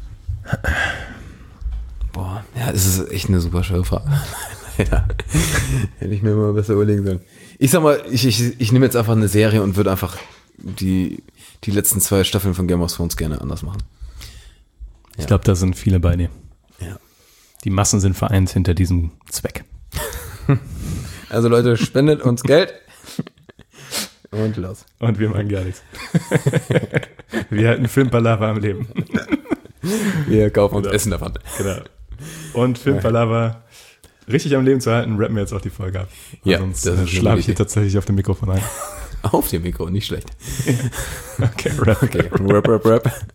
boah, ja, es ist echt eine super schwere Frage. Ja, hätte ich mir mal besser überlegen sollen. Ich sag mal, ich, ich, ich nehme jetzt einfach eine Serie und würde einfach die, die letzten zwei Staffeln von Game of Thrones gerne anders machen. Ich glaube, da sind viele bei dir. Ja. Die Massen sind vereint hinter diesem Zweck. Also Leute, spendet uns Geld. Und los. Und wir machen gar nichts. Wir halten Filmpalava am Leben. Wir kaufen uns Genau. Essen davon. Genau. Und Filmpalava richtig am Leben zu halten, rappen wir jetzt auch die Folge ab. Ja, sonst das ist äh, eine schlafe gute ich hier Idee. tatsächlich auf dem Mikrofon ein. Auf dem Mikro, nicht schlecht. Okay, rap. Okay, rap, rap, rap.